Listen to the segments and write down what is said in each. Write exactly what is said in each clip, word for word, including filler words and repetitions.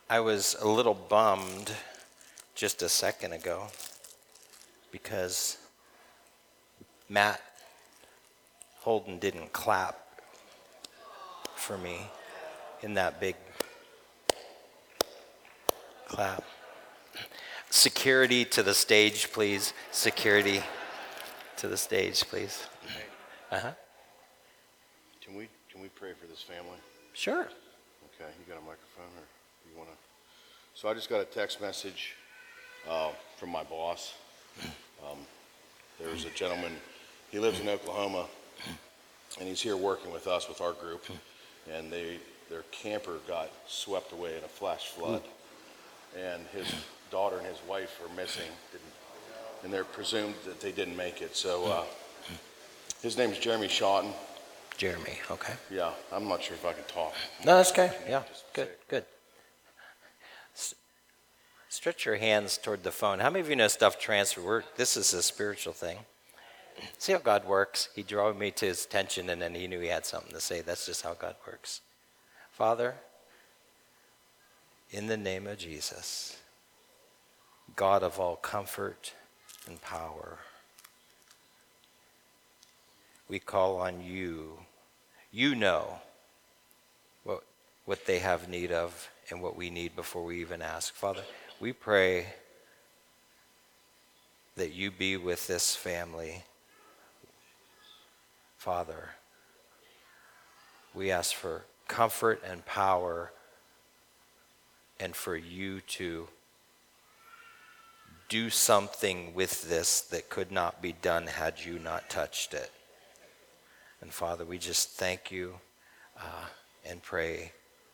I was a little bummed just a second ago because Matt Holden didn't clap for me in that big clap. Security to the stage, please. Security to the stage, please. Uh-huh. Can we can we pray for this family? Sure. Okay, you got a microphone, or you want to? So I just got a text message uh, from my boss. Um, there's a gentleman. He lives in Oklahoma, and he's here working with us with our group. And they their camper got swept away in a flash flood, and his daughter and his wife are missing, didn't, and they're presumed that they didn't make it. So uh, his name is Jeremy Shawton. Jeremy, okay. Yeah, I'm not sure if I can talk. No, that's okay. Yeah, Just good, say- good. S- Stretch your hands toward the phone. How many of you know stuff transfer? We're, this is a spiritual thing. See how God works? He drew me to his attention, and then he knew he had something to say. That's just how God works. Father, in the name of Jesus, God of all comfort and power, we call on you. You know what, what they have need of and what we need before we even ask. Father, we pray that you be with this family. Father, we ask for comfort and power and for you to do something with this that could not be done had you not touched it. And Father, we just thank you uh, and pray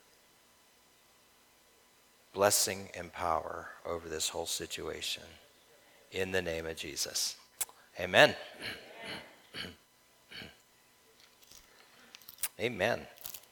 blessing and power over this whole situation. In the name of Jesus. Amen. Amen.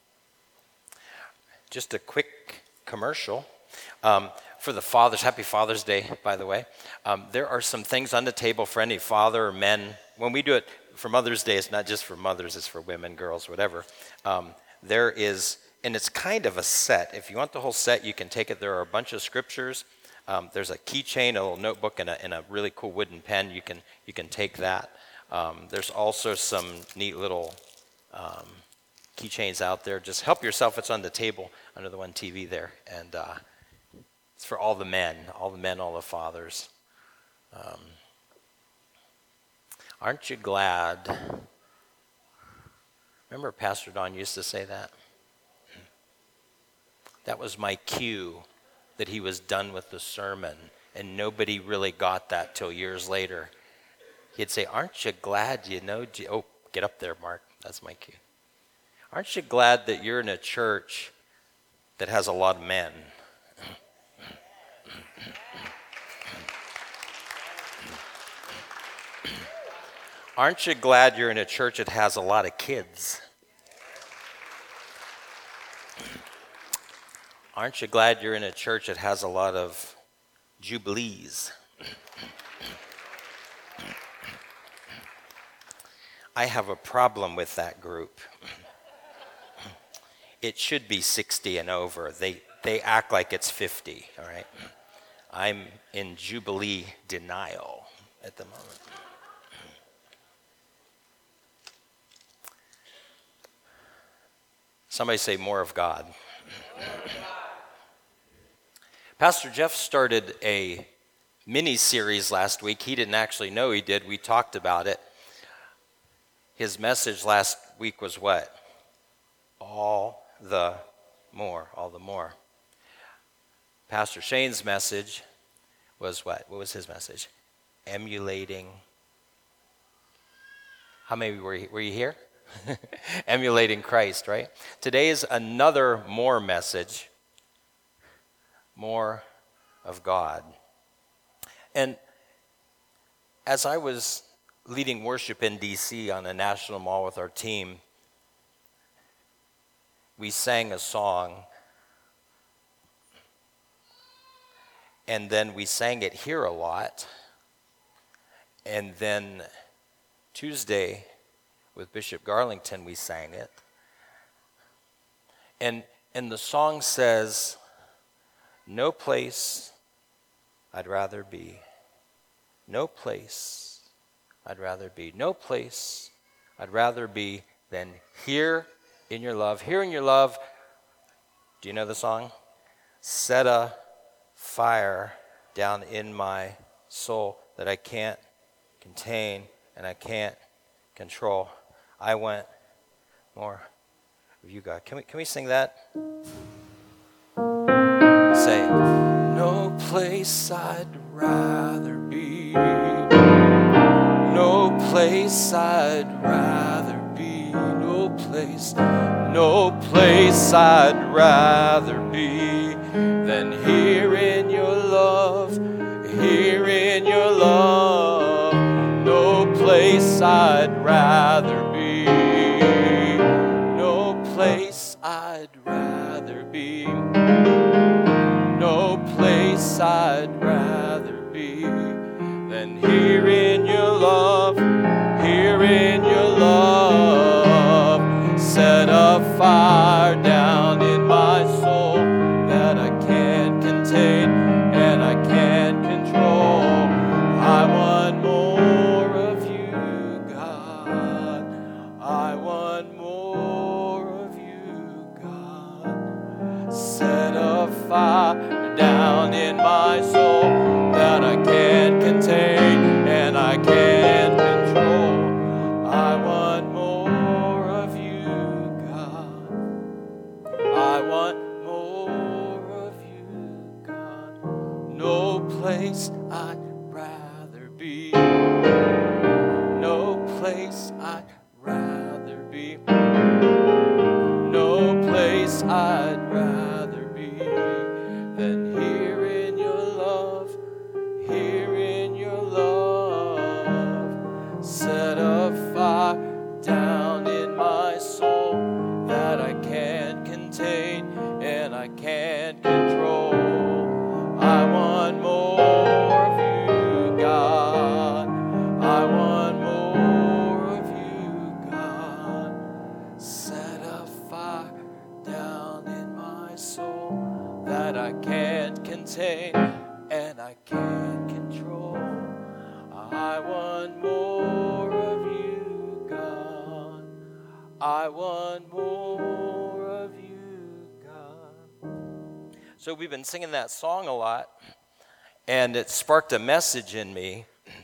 Just a quick commercial. Um, for the fathers, happy Father's Day, by the way. Um, there are some things on the table for any father or men. When we do it for Mother's Day, it's not just for mothers, it's for women, girls, whatever. Um, there is, and it's kind of a set. If you want the whole set, you can take it. There are a bunch of scriptures. Um, there's a keychain, a little notebook, and a, and a really cool wooden pen. You can you can take that. Um, there's also some neat little um, keychains out there. Just help yourself. It's on the table under the one T V there, and uh, it's for all the men, all the men, all the fathers. Um, aren't you glad? Remember Pastor Don used to say that? That was my cue that he was done with the sermon, and nobody really got that till years later. He'd say, aren't you glad you know, oh, get up there, Mark. That's my cue. Aren't you glad that you're in a church that has a lot of men? Aren't you glad you're in a church that has a lot of kids? Aren't you glad you're in a church that has a lot of jubilees? I have a problem with that group. It should be sixty and over. They they act like it's fifty, all right? I'm in jubilee denial at the moment. Somebody say more of God. Pastor Jeff started a mini-series last week. He didn't actually know he did. We talked about it. His message last week was what? All the more, all the more. Pastor Shane's message was what? What was his message? Emulating. How many were you, were you here? Emulating Christ, right? Today is another more message. More of God. And as I was leading worship in D C on a national mall with our team, we sang a song, and then we sang it here a lot, and then Tuesday with Bishop Garlington we sang it, and and the song says, no place I'd rather be. No place I'd rather be. No place I'd rather be than here in your love. Here in your love, do you know the song? Set a fire down in my soul that I can't contain and I can't control. I want more of you, God. Can we, can we sing that? Say, no place I'd rather be. No place I'd rather be. No place, no place I'd rather be than here in your love, here in your love. No place I'd rather be. No place I'd rather be. No place I'd rather be than here in your love, here in your love. Set a fire down in my soul that I can't contain and I can't control. I want more of you, God. I want more of you, God. Set a fire down in my soul that I can't contain and I can't control. I want more of you, God. I want more of you, God. No place I'd rather be. No place I'd rather be. No place I'd rather be than here in your love, here in your love. Set a fire down in my soul that I can't contain and I can't control. I want more of you, God. I want more of you, God. Set a fire down in my soul that I can't contain and I can't control. I want more of you, God. I want more of you, God. So we've been singing that song a lot, and it sparked a message in me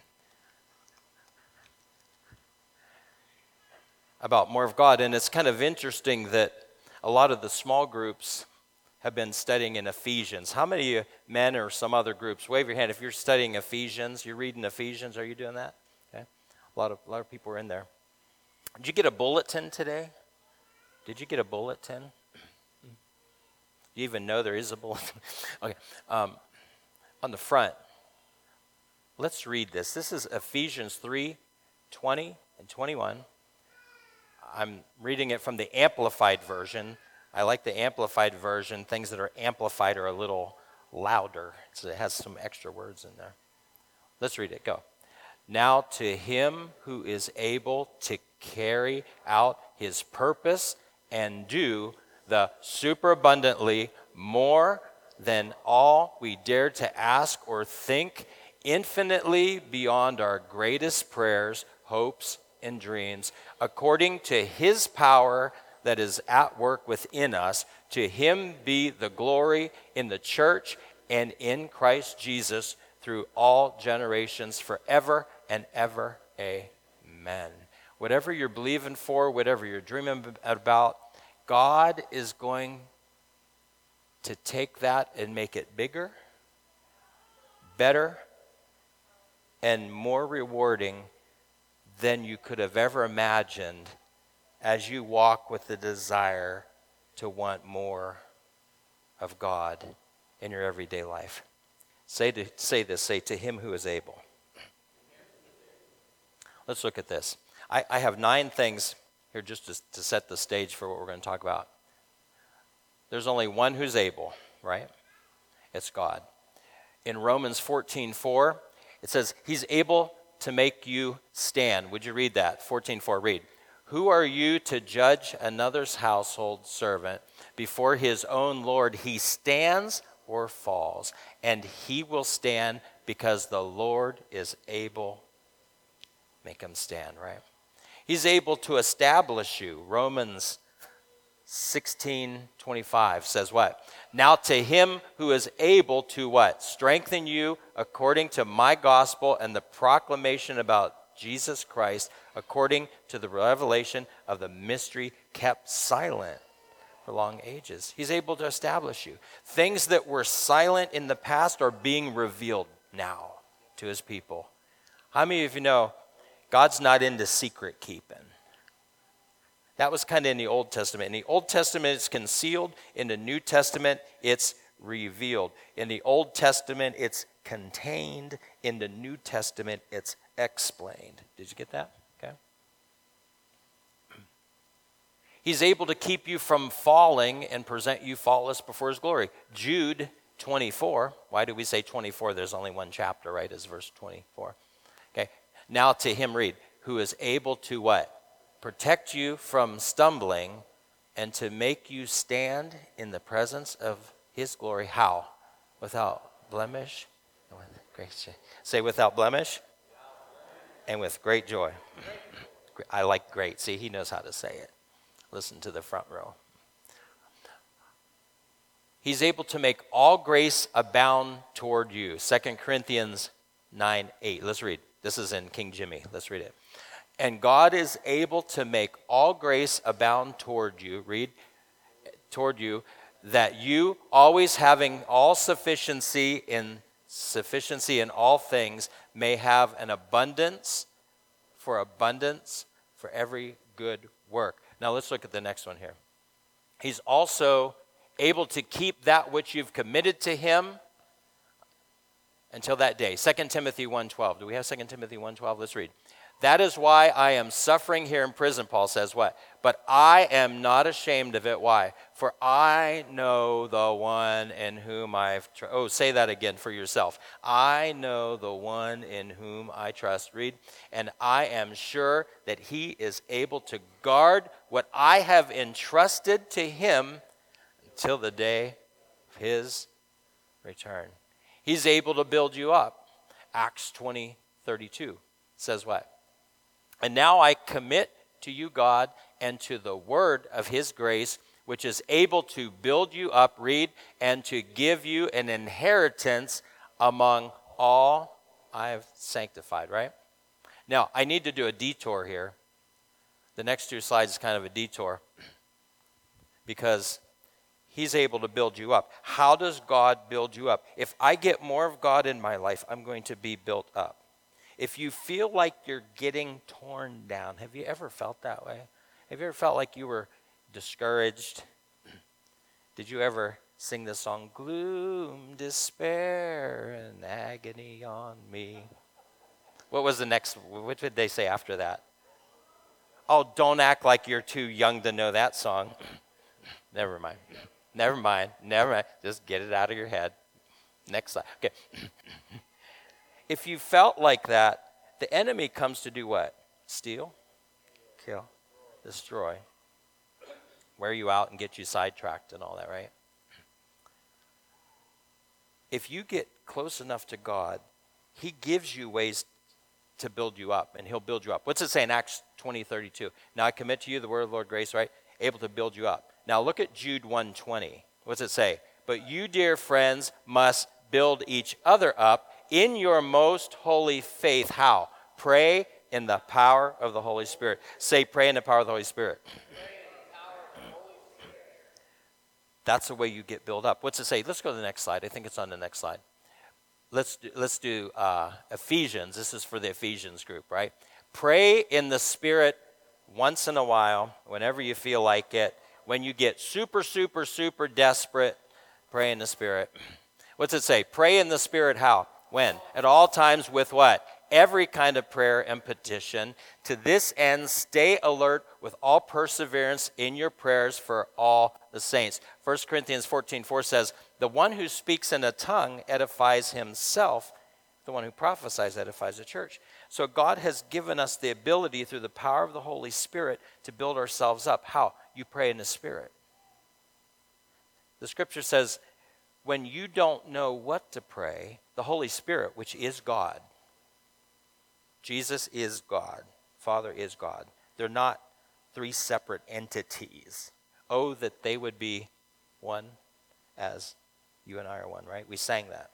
about more of God. And it's kind of interesting that a lot of the small groups have been studying in Ephesians. How many of you men or some other groups, wave your hand if you're studying Ephesians, you're reading Ephesians, are you doing that? Okay. A lot of a lot of people are in there. Did you get a bulletin today? Did you get a bulletin? Do you even know there is a bulletin? Okay. Um, on the front, let's read this. This is Ephesians three, twenty and twenty-one. I'm reading it from the Amplified Version. I like the Amplified Version. Things that are amplified are a little louder, so it has some extra words in there. Let's read it. Go. Now to him who is able to carry out his purpose and do the superabundantly more than all we dare to ask or think, infinitely beyond our greatest prayers, hopes, and dreams, according to his power that is at work within us. To him be the glory in the church and in Christ Jesus through all generations, forever and ever. Amen. Whatever you're believing for, whatever you're dreaming about, God is going to take that and make it bigger, better, and more rewarding than you could have ever imagined as you walk with the desire to want more of God in your everyday life. Say to, say this, say to him who is able. Let's look at this. I, I have nine things here just to, to set the stage for what we're going to talk about. There's only one who's able, right? It's God. In Romans fourteen four, it says, he's able to make you stand. Would you read that? fourteen four, read. Who are you to judge another's household servant? Before his own Lord, he stands or falls, and he will stand because the Lord is able. Make him stand, right? He's able to establish you. Romans sixteen twenty-five says what? Now to him who is able to what? Strengthen you according to my gospel and the proclamation about Jesus Christ, according to the revelation of the mystery kept silent for long ages. He's able to establish you. Things that were silent in the past are being revealed now to his people. How many of you know God's not into secret keeping? That was kind of in the Old Testament. In the Old Testament, it's concealed. In the New Testament, it's revealed. In the Old Testament, it's contained. In the New Testament, it's explained. Did you get that? Okay. He's able to keep you from falling and present you faultless before his glory. Jude twenty-four. Why do we say twenty-four? There's only one chapter, right? Is verse twenty-four. Okay. Now to him read, who is able to what? Protect you from stumbling and to make you stand in the presence of his glory. How? Without blemish. And with great joy. Say without blemish and with great joy. I like great. See, he knows how to say it. Listen to the front row. He's able to make all grace abound toward you. Second Corinthians nine eight. Let's read. This is in King Jimmy. Let's read it. And God is able to make all grace abound toward you, read, toward you, that you, always having all sufficiency in sufficiency in all things, may have an abundance for abundance for every good work. Now let's look at the next one here. He's also able to keep that which you've committed to him until that day. Second Timothy one twelve. Do we have Second Timothy one twelve? Let's read. That is why I am suffering here in prison, Paul says what? But I am not ashamed of it. Why? For I know the one in whom I've trusted. Oh, say that again for yourself. I know the one in whom I trust. Read. And I am sure that he is able to guard what I have entrusted to him until the day of his return. He's able to build you up. Acts twenty thirty-two says what? And now I commit to you, God, and to the word of his grace, which is able to build you up, read, and to give you an inheritance among all I have sanctified, right? Now, I need to do a detour here. The next two slides is kind of a detour because he's able to build you up. How does God build you up? If I get more of God in my life, I'm going to be built up. If you feel like you're getting torn down, have you ever felt that way? Have you ever felt like you were discouraged? Did you ever sing the song, gloom, despair, and agony on me? What was the next, what did they say after that? Oh, don't act like you're too young to know that song. Never mind. Never mind. Never mind. Just get it out of your head. Next slide. Okay. If you felt like that, the enemy comes to do what? Steal, kill, destroy, wear you out and get you sidetracked and all that, right? If you get close enough to God, he gives you ways to build you up, and he'll build you up. What's it say in Acts twenty thirty-two? Now I commit to you the word of the Lord, grace, right? Able to build you up. Now look at Jude one twenty. What's it say? But you, dear friends, must build each other up in your most holy faith. How? Pray in the power of the Holy Spirit. Say, pray in the power of the Holy Spirit. That's the way you get built up. What's it say? Let's go to the next slide. I think it's on the next slide. Let's do, let's do uh, Ephesians. This is for the Ephesians group, right? Pray in the Spirit once in a while, whenever you feel like it. When you get super, super, super desperate, pray in the Spirit. What's it say? Pray in the Spirit how? When? At all times with what? Every kind of prayer and petition. To this end, stay alert with all perseverance in your prayers for all the saints. First Corinthians fourteen four says, the one who speaks in a tongue edifies himself. The one who prophesies edifies the church. So God has given us the ability through the power of the Holy Spirit to build ourselves up. How? You pray in the Spirit. The scripture says, when you don't know what to pray, the Holy Spirit, which is God, Jesus is God, Father is God. They're not three separate entities. Oh, that they would be one as you and I are one, right? We sang that.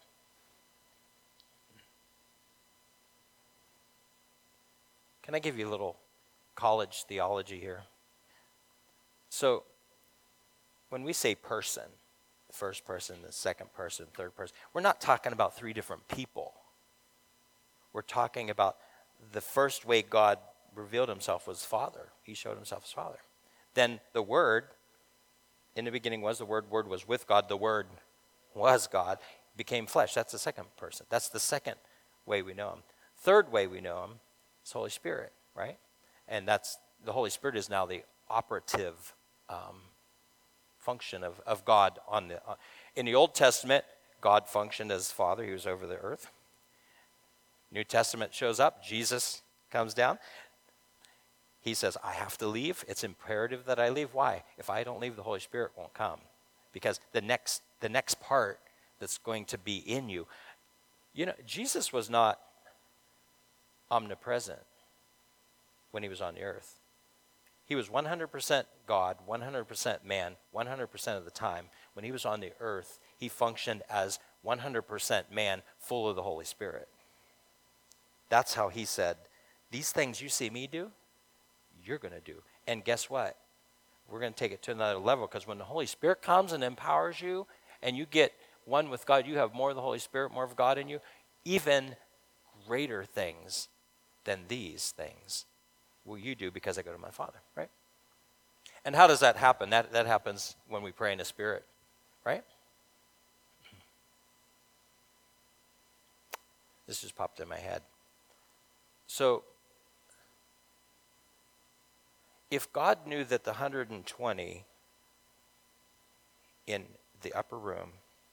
Can I give you a little college theology here? So, when we say person, the first person, the second person, third person, we're not talking about three different people. We're talking about the first way God revealed himself was Father. He showed himself as Father. Then the Word, in the beginning was the Word, Word was with God, the Word was God, became flesh. That's the second person. That's the second way we know him. Third way we know him is Holy Spirit, right? And that's, the Holy Spirit is now the operative um, function of, of God on the uh, in the Old Testament. God functioned as Father. He was over the earth. New Testament shows up. Jesus comes down. He says, I have to leave. It's imperative that I leave. Why? If I don't leave, the Holy Spirit won't come. Because the next the next part that's going to be in you, you know, Jesus was not omnipresent when he was on the earth. He was one hundred percent God, one hundred percent man, one hundred percent of the time. When he was on the earth, he functioned as one hundred percent man, full of the Holy Spirit. That's how he said, these things you see me do, you're going to do. And guess what? We're going to take it to another level, because when the Holy Spirit comes and empowers you and you get one with God, you have more of the Holy Spirit, more of God in you, even greater things than these things will you do, because I go to my Father, right? And how does that happen? That, that happens when we pray in the Spirit, right? This just popped in my head. So, if God knew that the one hundred twenty in the upper room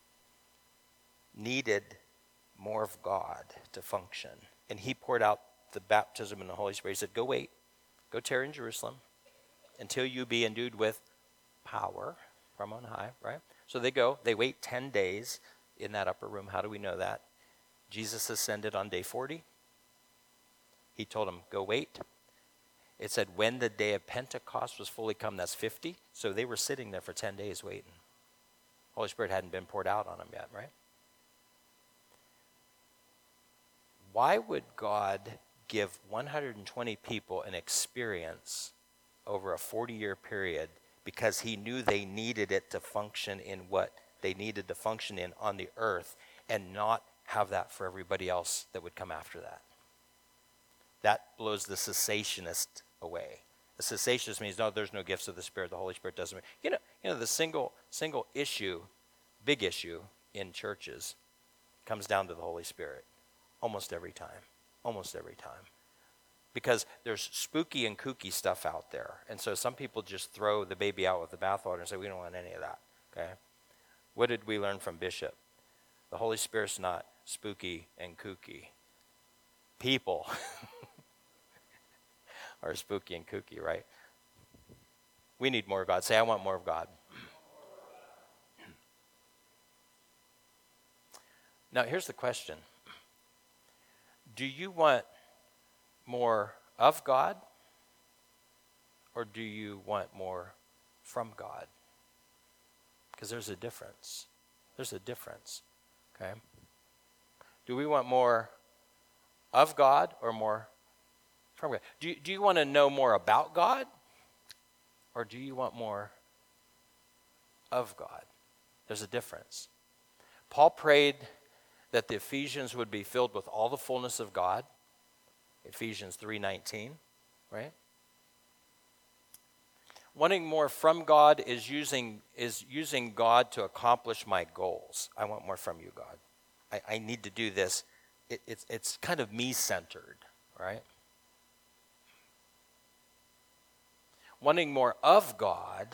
needed more of God to function, and he poured out the baptism in the Holy Spirit, he said, go wait, go tarry in Jerusalem until you be endued with power from on high, right? So they go, they wait ten days in that upper room. How do we know that? Jesus ascended on day forty. He told them, go wait. It said when the day of Pentecost was fully come, that's fifty. So they were sitting there for ten days waiting. Holy Spirit hadn't been poured out on them yet, right? Why would God give one hundred twenty people an experience over a forty-year period? Because he knew they needed it to function in what they needed to function in on the earth, and not have that for everybody else that would come after that. That blows the cessationist away. The cessationist means, no, there's no gifts of the Spirit. The Holy Spirit doesn't. You know, you know, the single single issue, big issue in churches comes down to the Holy Spirit. Almost every time. Almost every time. Because there's spooky and kooky stuff out there. And so some people just throw the baby out with the bathwater and say, we don't want any of that. Okay? What did we learn from Bishop? The Holy Spirit's not spooky and kooky. People are spooky and kooky, right? We need more of God. Say, I want more of God. Now, here's the question. Do you want more of God, or do you want more from God? Because there's a difference. There's a difference, okay? Do we want more of God or more from God? Do you, do you want to know more about God, or do you want more of God? There's a difference. Paul prayed that the Ephesians would be filled with all the fullness of God. Ephesians three nineteen, right? Wanting more from God is using is using God to accomplish my goals. I want more from you, God. I, I need to do this. It, it's it's kind of me-centered, right? Wanting more of God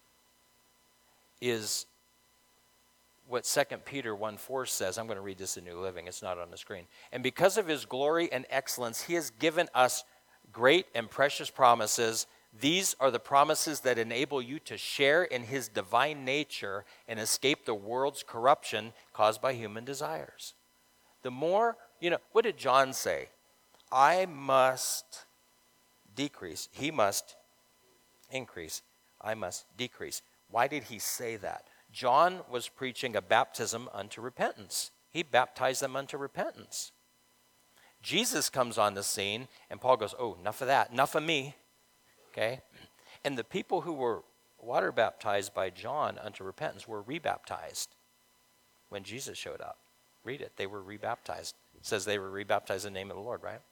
is what Second Peter one four says. I'm going to read this in New Living. It's not on the screen. And because of his glory and excellence, he has given us great and precious promises, These are the promises that enable you to share in his divine nature and escape the world's corruption caused by human desires. The more, you know, what did John say? I must decrease. He must increase. I must decrease. Why did he say that? John was preaching a baptism unto repentance. He baptized them unto repentance. Jesus comes on the scene, and Paul goes, oh, enough of that, enough of me. Okay? And the people who were water baptized by John unto repentance were rebaptized when Jesus showed up. Read it. They were rebaptized. It says they were rebaptized in the name of the Lord, right?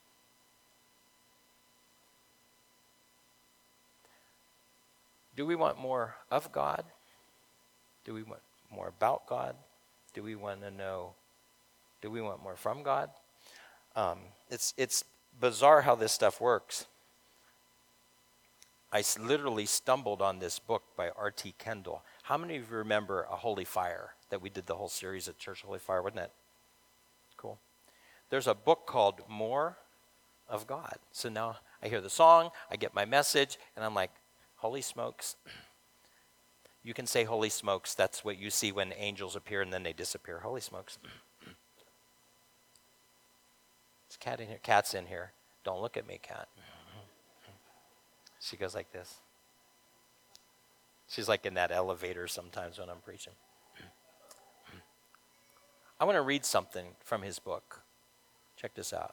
Do we want more of God? Do we want more about God? Do we want to know, do we want more from God? Um, it's, it's bizarre how this stuff works. I s- literally stumbled on this book by R T Kendall. How many of you remember A Holy Fire that we did the whole series at Church Holy Fire? Wasn't that cool? There's a book called More of God. So now I hear the song, I get my message, and I'm like, holy smokes. You can say holy smokes. That's what you see when angels appear and then they disappear. Holy smokes. There's a cat in here. Cat's in here. Don't look at me, cat. She goes like this. She's like in that elevator sometimes when I'm preaching. I want to read something from his book. Check this out.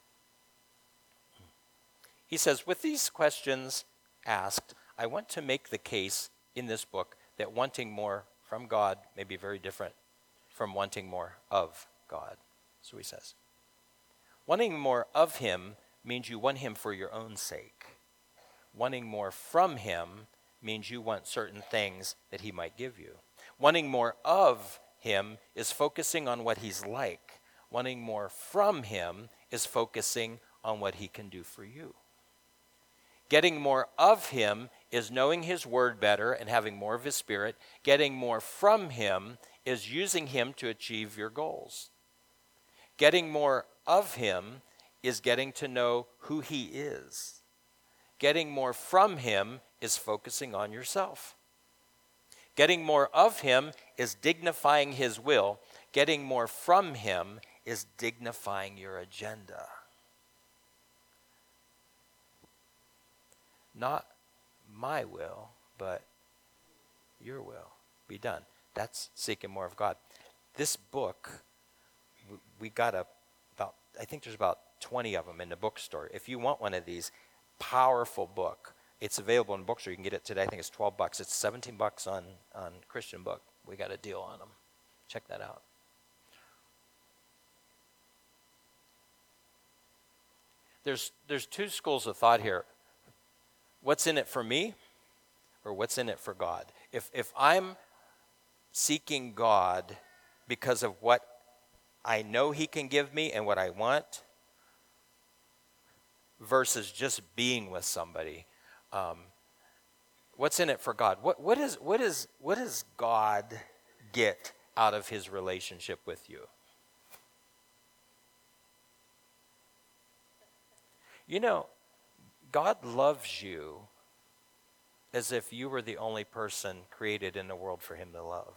He says, with these questions asked, I want to make the case in this book that wanting more from God may be very different from wanting more of God. So he says, wanting more of him means you want him for your own sake. Wanting more from him means you want certain things that he might give you. Wanting more of him is focusing on what he's like. Wanting more from him is focusing on what he can do for you. Getting more of him is knowing his word better and having more of his spirit. Getting more from him is using him to achieve your goals. Getting more of him is getting to know who he is. Getting more from him is focusing on yourself. Getting more of him is dignifying his will. Getting more from him is dignifying your agenda. Not my will, but your will be done. That's seeking more of God. This book, we got a, about, I think there's about twenty of them in the bookstore. If you want one of these, powerful book. It's available in the bookstore. You can get it today. I think it's twelve bucks. It's seventeen bucks on, on Christian Book. We got a deal on them. Check that out. There's, there's two schools of thought here. What's in it for me or what's in it for God? If, if I'm seeking God because of what I know he can give me and what I want versus just being with somebody, um, what's in it for God? What, what, is, what, is, what does God get out of his relationship with you? You know, God loves you as if you were the only person created in the world for him to love.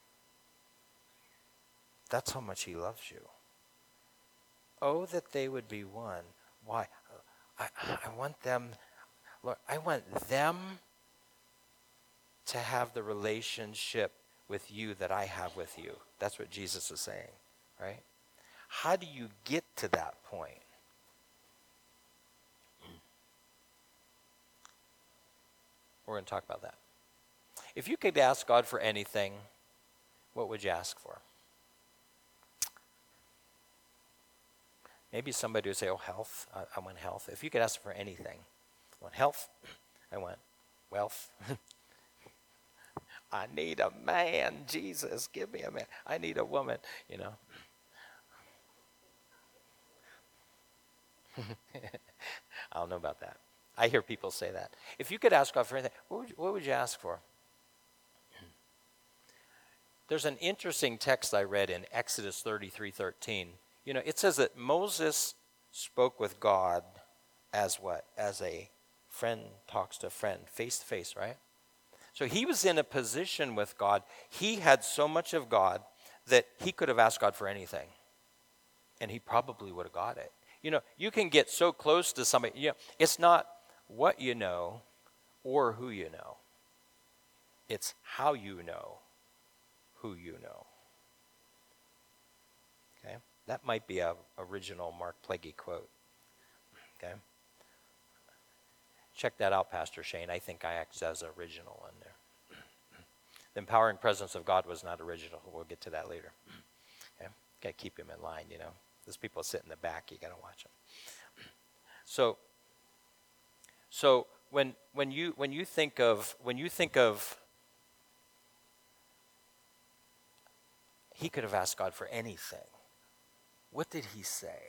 That's how much he loves you. Oh, that they would be one. Why? I, I want them, Lord, I want them to have the relationship with you that I have with you. That's what Jesus is saying, right? How do you get to that point? We're going to talk about that. If you could ask God for anything, what would you ask for? Maybe somebody would say, oh, health. I, I want health. If you could ask for anything. I want health. I want wealth. I need a man. Jesus, give me a man. I need a woman, you know. I don't know about that. I hear people say that. If you could ask God for anything, what would you, what would you ask for? There's an interesting text I read in Exodus thirty-three thirteen. You know, it says that Moses spoke with God as what? As a friend talks to a friend face to face, right? So he was in a position with God. He had so much of God that he could have asked God for anything. And he probably would have got it. You know, you can get so close to somebody. You know, it's not what you know or who you know. It's how you know who you know. Okay? That might be a original Mark Plaguey quote. Okay? Check that out, Pastor Shane. I think I act as original in there. The empowering presence of God was not original. We'll get to that later. Okay? Got to keep him in line, you know. Those people sit in the back, you got to watch them. So, so when when you when you think of when you think of he could have asked God for anything. What did he say?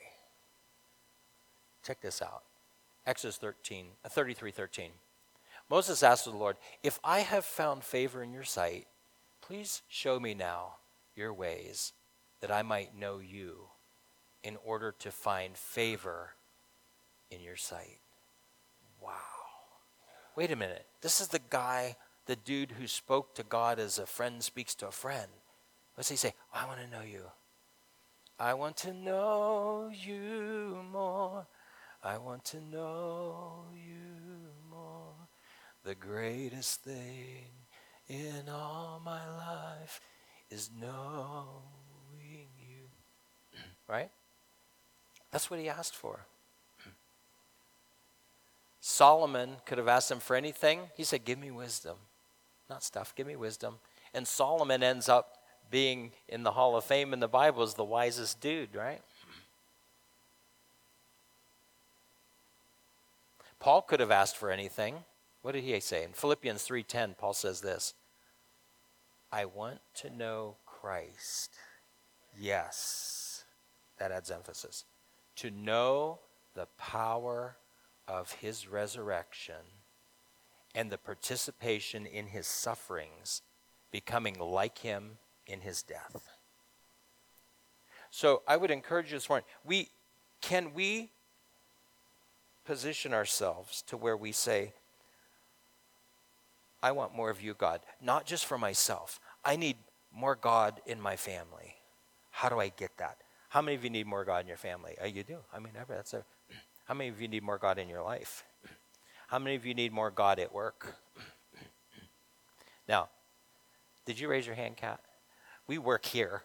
Check this out. Exodus thirteen, uh, thirty-three thirteen. Moses asked the Lord, if I have found favor in your sight, please show me now your ways that I might know you in order to find favor in your sight. Wow. Wait a minute. This is the guy, the dude who spoke to God as a friend speaks to a friend. What's he say? I want to know you. I want to know you more. I want to know you more. The greatest thing in all my life is knowing you. Right? That's what he asked for. Solomon could have asked him for anything. He said, give me wisdom. Not stuff, give me wisdom. And Solomon ends up being in the Hall of Fame in the Bible as the wisest dude, right? Paul could have asked for anything. What did he say? In Philippians three ten, Paul says this, I want to know Christ. Yes, that adds emphasis. To know the power of his resurrection and the participation in his sufferings, becoming like him in his death. So I would encourage you this morning, we, can we position ourselves to where we say, I want more of you, God, not just for myself. I need more God in my family. How do I get that? How many of you need more God in your family? Oh, you do. I mean, that's a, how many of you need more God in your life? How many of you need more God at work? Now, did you raise your hand, Kat? We work here.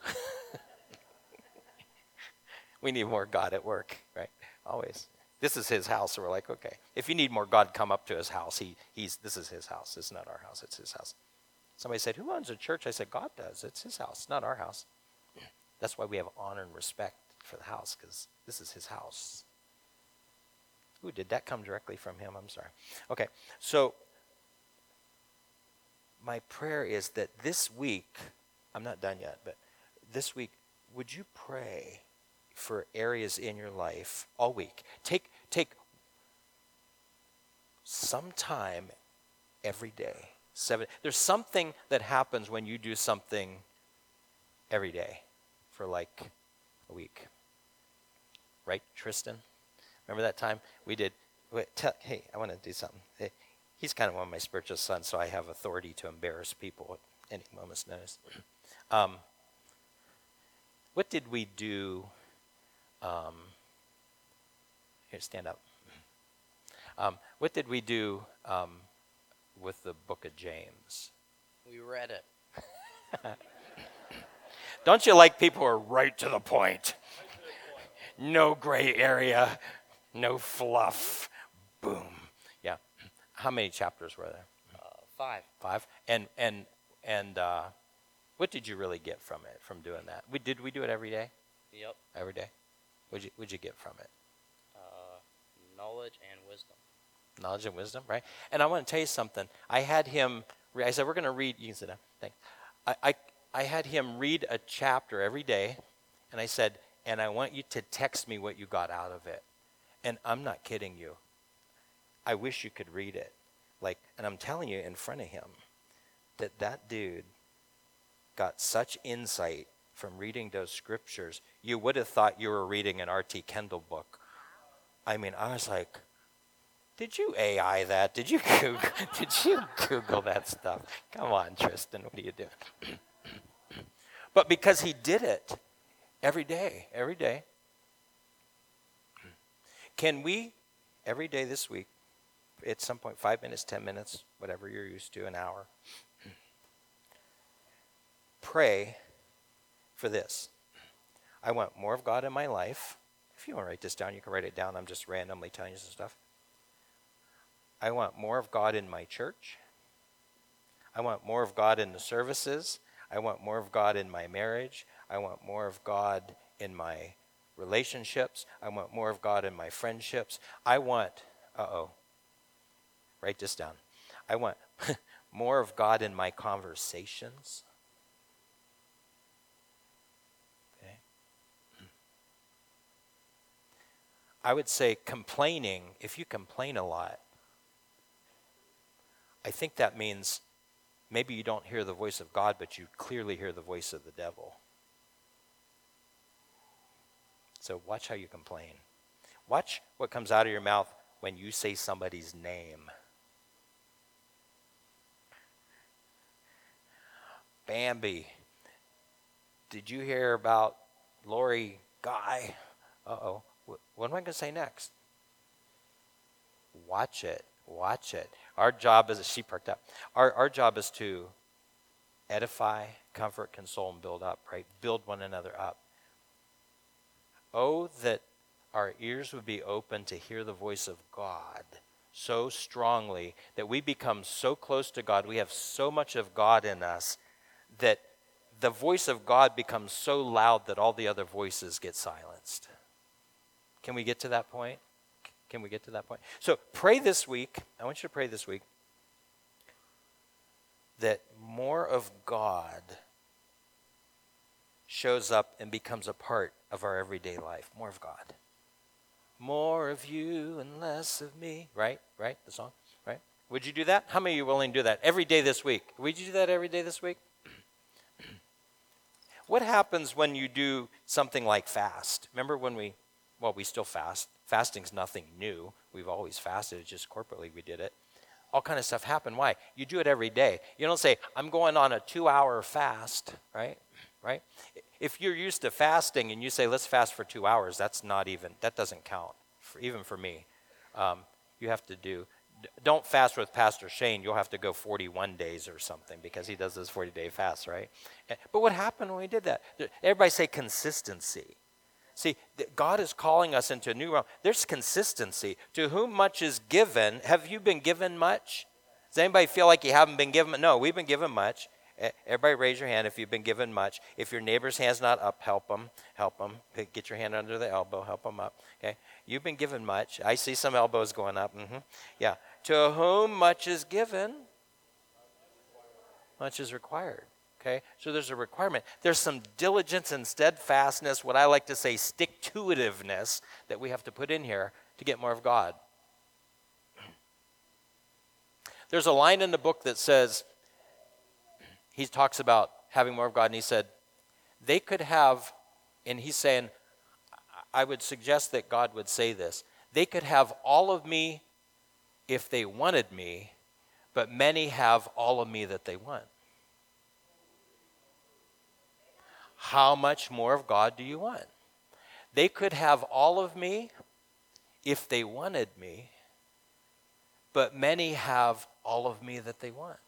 We need more God at work, right? Always. This is his house, so we're like, okay. If you need more God, come up to his house. He, he's. This is his house. It's not our house. It's his house. Somebody said, who owns a church? I said, God does. It's his house, not our house. That's why we have honor and respect for the house, because this is his house. Ooh, did that come directly from him? I'm sorry. Okay, so my prayer is that this week, I'm not done yet, but this week, would you pray for areas in your life all week? Take, take some time every day. Seven. There's something that happens when you do something every day for like a week. Right, Tristan? Remember that time we did, wait, tell, hey, I want to do something. Hey, he's kind of one of my spiritual sons, so I have authority to embarrass people at any moment's notice. Um, what did we do? Um, here, stand up. Um, what did we do um, with the book of James? We read it. Don't you like people who are right to the point? No gray area, no fluff. Boom. Yeah. How many chapters were there? Uh, five. Five. And and and uh, what did you really get from it? From doing that? We did we do it every day? Yep. Every day. What'd you what'd you get from it? Uh, knowledge and wisdom. Knowledge and wisdom, right? And I want to tell you something. I had him. Re- I said we're going to read. You can sit down. Thanks. I, I I had him read a chapter every day, and I said, and I want you to text me what you got out of it. And I'm not kidding you. I wish you could read it. Like, and I'm telling you in front of him that that dude got such insight from reading those scriptures. You would have thought you were reading an R T Kendall book. I mean, I was like, Did you A I that? Did you Google, did you Google that stuff? Come on, Tristan, what are you doing? But because he did it every day, every day, can we, every day this week, at some point, five minutes, ten minutes, whatever you're used to, an hour, pray for this. I want more of God in my life. If you want to write this down, you can write it down. I'm just randomly telling you some stuff. I want more of God in my church. I want more of God in the services. I want more of God in my marriage. I want more of God in my relationships. I want more of God in my friendships. I want, uh-oh, write this down. I want more of God in my conversations. Okay. I would say complaining, if you complain a lot, I think that means maybe you don't hear the voice of God, but you clearly hear the voice of the devil. So watch how you complain. Watch what comes out of your mouth when you say somebody's name. Bambi, did you hear about Lori Guy? Uh-oh. What am I going to say next? Watch it. Watch it. Our job is, she perked up. Our, our job is to edify, comfort, console, and build up, right? Build one another up. Oh, that our ears would be open to hear the voice of God so strongly that we become so close to God, we have so much of God in us that the voice of God becomes so loud that all the other voices get silenced. Can we get to that point? Can we get to that point? So pray this week. I want you to pray this week that more of God shows up and becomes a part of our everyday life. More of God. More of you and less of me. Right? Right? The song? Right? Would you do that? How many of you are willing to do that every day this week? Would you do that every day this week? What happens when you do something like fast? Remember when we, well, we still fast. Fasting's nothing new. We've always fasted. It's just corporately we did it. All kind of stuff happened. Why? You do it every day. You don't say, I'm going on a two-hour fast, right? Right? If you're used to fasting and you say, let's fast for two hours, that's not even, that doesn't count, for, even for me. Um, you have to do, don't fast with Pastor Shane. You'll have to go forty-one days or something because he does this forty-day fast, right? But what happened when we did that? Everybody say consistency. See, God is calling us into a new realm. There's consistency. To whom much is given, have you been given much? Does anybody feel like you haven't been given? No, we've been given much. Everybody raise your hand if you've been given much. If your neighbor's hand's not up, help them. Help them. Get your hand under the elbow. Help them up. Okay? You've been given much. I see some elbows going up. Mm-hmm. Yeah. To whom much is given, much is required. Okay? So there's a requirement. There's some diligence and steadfastness, what I like to say stick-to-itiveness, that we have to put in here to get more of God. There's a line in the book that says, he talks about having more of God, and he said, they could have, and he's saying, I would suggest that God would say this, they could have all of me if they wanted me, but many have all of me that they want. How much more of God do you want? They could have all of me if they wanted me, but many have all of me that they want.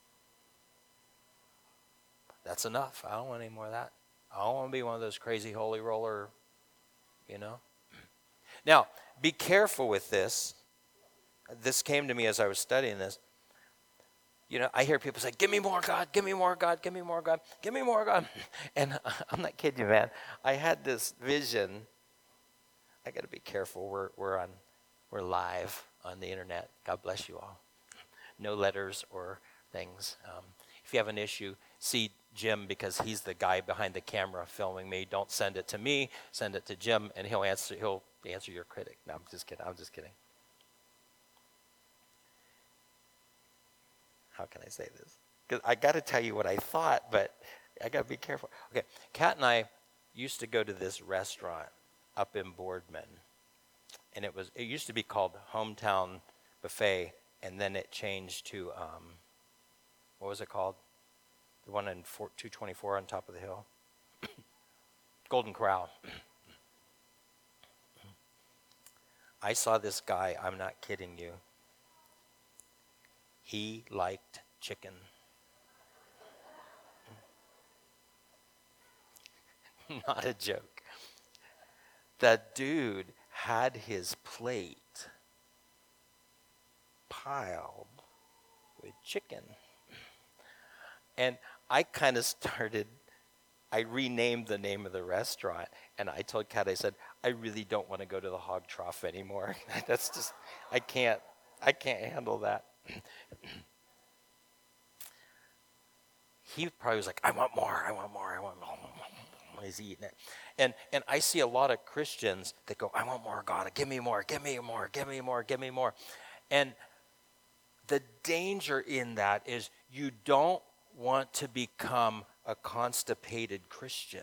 That's enough. I don't want any more of that. I don't want to be one of those crazy holy roller, you know. Now, be careful with this. This came to me as I was studying this. You know, I hear people say, give me more God, give me more God, give me more God, give me more God. And I'm not kidding you, man. I had this vision. I got to be careful. We're we're on, we're live on the internet. God bless you all. No letters or things. Um, if you have an issue, see Jim, because he's the guy behind the camera filming me. Don't send it to me. Send it to Jim, and he'll answer. He'll answer your critic. No, I'm just kidding. I'm just kidding. How can I say this? Because I got to tell you what I thought, but I got to be careful. Okay, Kat and I used to go to this restaurant up in Boardman, and it was it used to be called Hometown buffet, and then it changed to, um, what was it called? The one in two twenty-four on top of the hill? Golden Corral. I saw this guy, I'm not kidding you. He liked chicken. Not a joke. The dude had his plate piled with chicken. And I kind of started, I renamed the name of the restaurant, and I told Kat, I said, I really don't want to go to the Hog Trough anymore. That's just, I can't, I can't handle that. He probably was like, I want more, I want more, I want more. He's eating it. And and I see a lot of Christians that go, I want more, God, give me more, give me more, give me more, give me more. And the danger in that is you don't want to become a constipated Christian.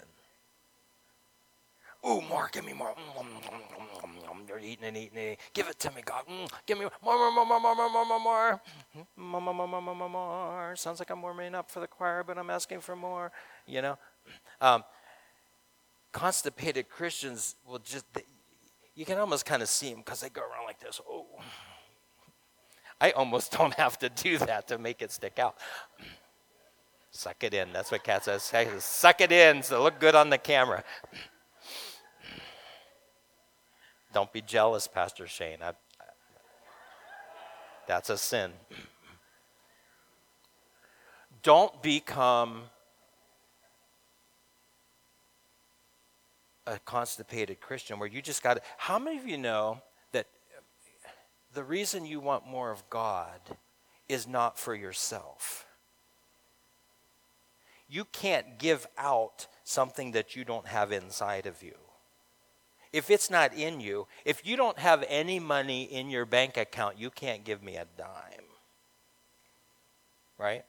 Ooh, more, give me more. You're eating and eating and eating. Give it to me, God. Mm, give me more, more, more, more, more, more, more, more, more. More, more, more, more, more, more, more. Sounds like I'm warming up for the choir, but I'm asking for more. You know? Um, constipated Christians will just, they, you can almost kind of see them because they go around like this. Oh. I almost don't have to do that to make it stick out. Suck it in. That's what Kat says. Suck it in so look good on the camera. Don't be jealous, Pastor Shane. I, I, that's a sin. Don't become a constipated Christian where you just got to. How many of you know that the reason you want more of God is not for yourself? You can't give out something that you don't have inside of you. If it's not in you, if you don't have any money in your bank account, you can't give me a dime. Right?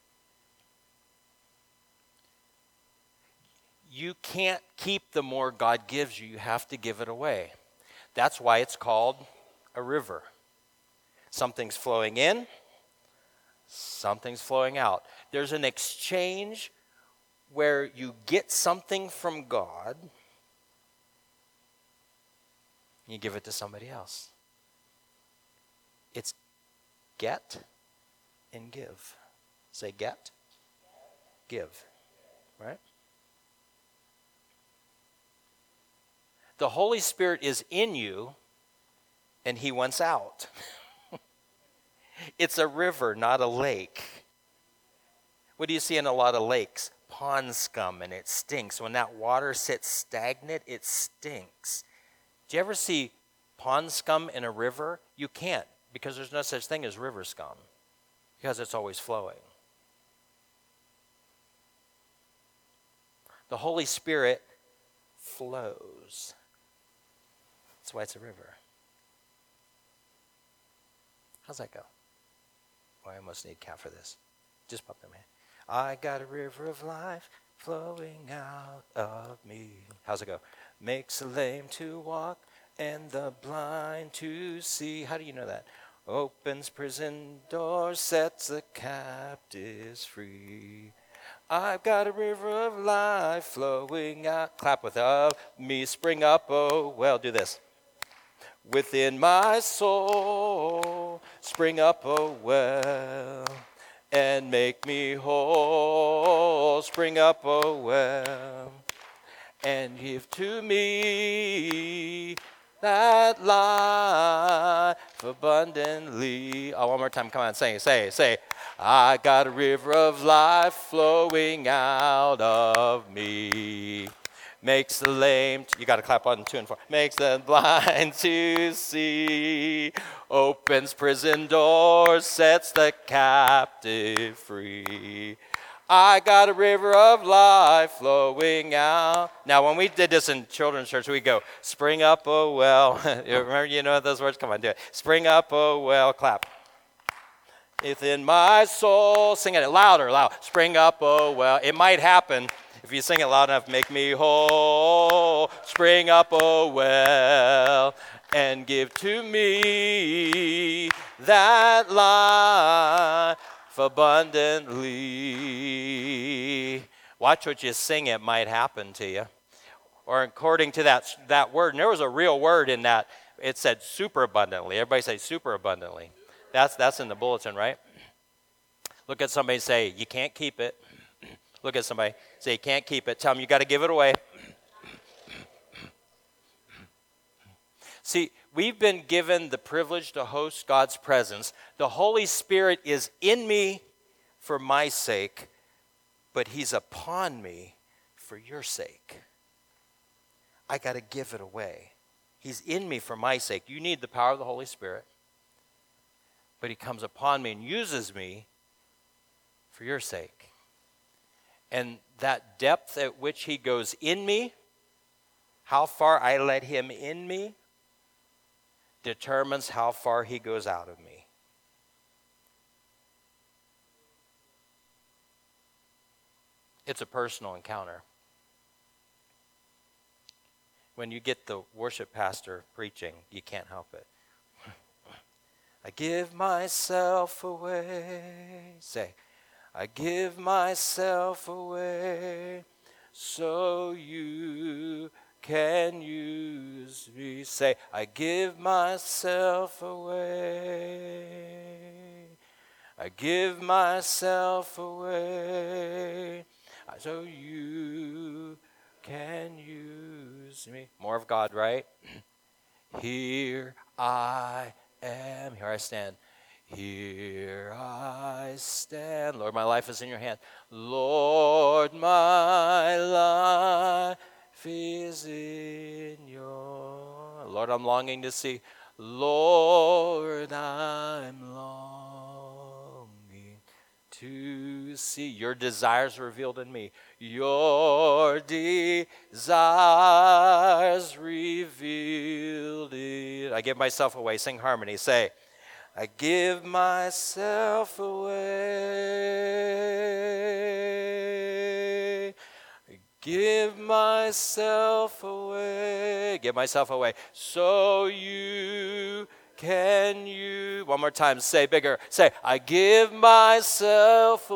You can't keep the more God gives you. You have to give it away. That's why it's called a river. Something's flowing in, something's flowing out. There's an exchange where you get something from God, you give it to somebody else. It's get and give. Say get, give, right? The Holy Spirit is in you, and he wants out. It's a river, not a lake. What do you see in a lot of lakes? Pond scum, and it stinks. When that water sits stagnant, it stinks. Do you ever see pond scum in a river? You can't, because there's no such thing as river scum, because it's always flowing. The Holy Spirit flows. That's why it's a river. How's that go? Oh, I almost need Kat for this. Just pop them in. I got a river of life flowing out of me. How's it go? Makes the lame to walk and the blind to see. How do you know that? Opens prison doors, sets the captives free. I've got a river of life flowing out. Clap with of me, spring up, oh well. Do this. Within my soul, spring up, oh well, and make me whole. Spring up, oh well, and give to me that life abundantly. Oh, one more time. Come on, sing, say, say. I got a river of life flowing out of me. Makes the lame, t- you got to clap on two and four. Makes the blind to see. Opens prison doors, sets the captive free. I got a river of life flowing out. Now, when we did this in children's church, we go, spring up, oh well. You remember, you know those words? Come on, do it. Spring up, oh well. Clap. Within my soul, sing it louder, loud. Spring up, oh well. It might happen. If you sing it loud enough, make me whole. Spring up, oh well, and give to me that life abundantly. Watch what you sing, it might happen to you. Or according to that, that word, and there was a real word in that. It said super abundantly. Everybody say super abundantly. That's, that's in the bulletin, right? Look at somebody and say, you can't keep it. Look at somebody, say, you can't keep it. Tell them you got to give it away. See, we've been given the privilege to host God's presence. The Holy Spirit is in me for my sake, but he's upon me for your sake. I got to give it away. He's in me for my sake. You need the power of the Holy Spirit, but he comes upon me and uses me for your sake. And that depth at which he goes in me, how far I let him in me, determines how far he goes out of me. It's a personal encounter. When you get the worship pastor preaching, you can't help it. I give myself away. Say, I give myself away so you can use me. Say, I give myself away. I give myself away so you can use me. More of God, right? Here I am. Here I stand. Here I stand. Lord, my life is in your hand. Lord, my life is in your. Lord, I'm longing to see. Lord, I'm longing to see your desires revealed in me. Your desires revealed in. I give myself away. Sing harmony. Say, I give myself away. I give myself away. Give myself away. So you can you. One more time. Say bigger. Say, I give myself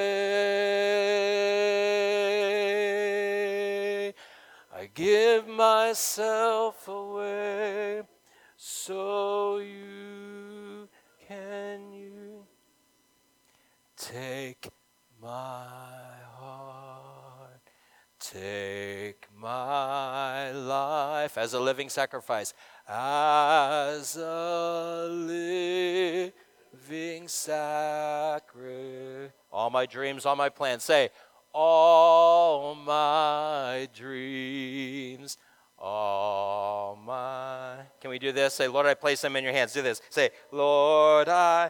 away. I give myself away. So you can you take my heart, take my life as a living sacrifice, as a living sacrifice. All my dreams, all my plans. Say, all my dreams. All my, can we do this? Say, Lord, I place them in your hands. Do this. Say, Lord, I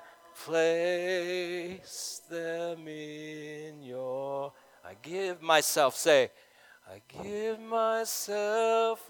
place them in your, I give myself, say, I give myself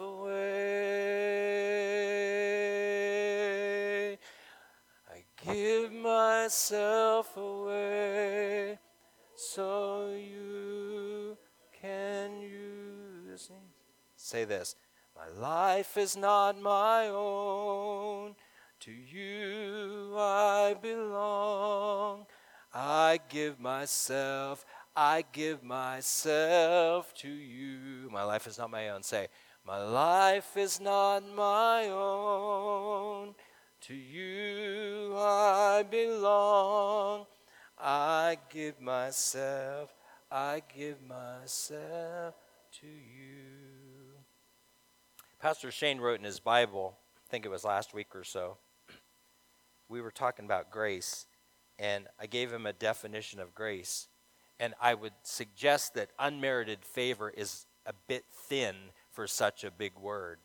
away. I give myself away so you can use me. Say this. My life is not my own. To you I belong. I give myself, I give myself to you. My life is not my own. Say, my life is not my own. To you I belong. I give myself, I give myself to you. Pastor Shane wrote in his Bible, I think it was last week or so, we were talking about grace, and I gave him a definition of grace. And I would suggest that unmerited favor is a bit thin for such a big word.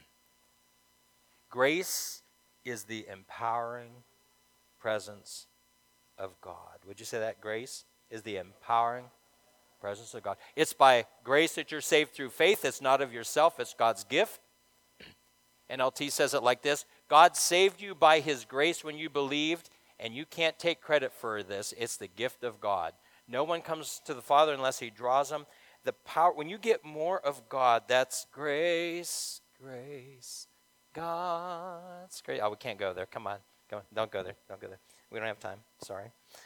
Grace is the empowering presence of God. Would you say that? Grace is the empowering presence of God. It's by grace that you're saved through faith. It's not of yourself. It's God's gift. N L T says it like this. God saved you by his grace when you believed, and you can't take credit for this. It's the gift of God. No one comes to the Father unless he draws them. The power, when you get more of God, that's grace, grace, God's grace. Oh, we can't go there. Come on. Go, don't go there. Don't go there. We don't have time. Sorry.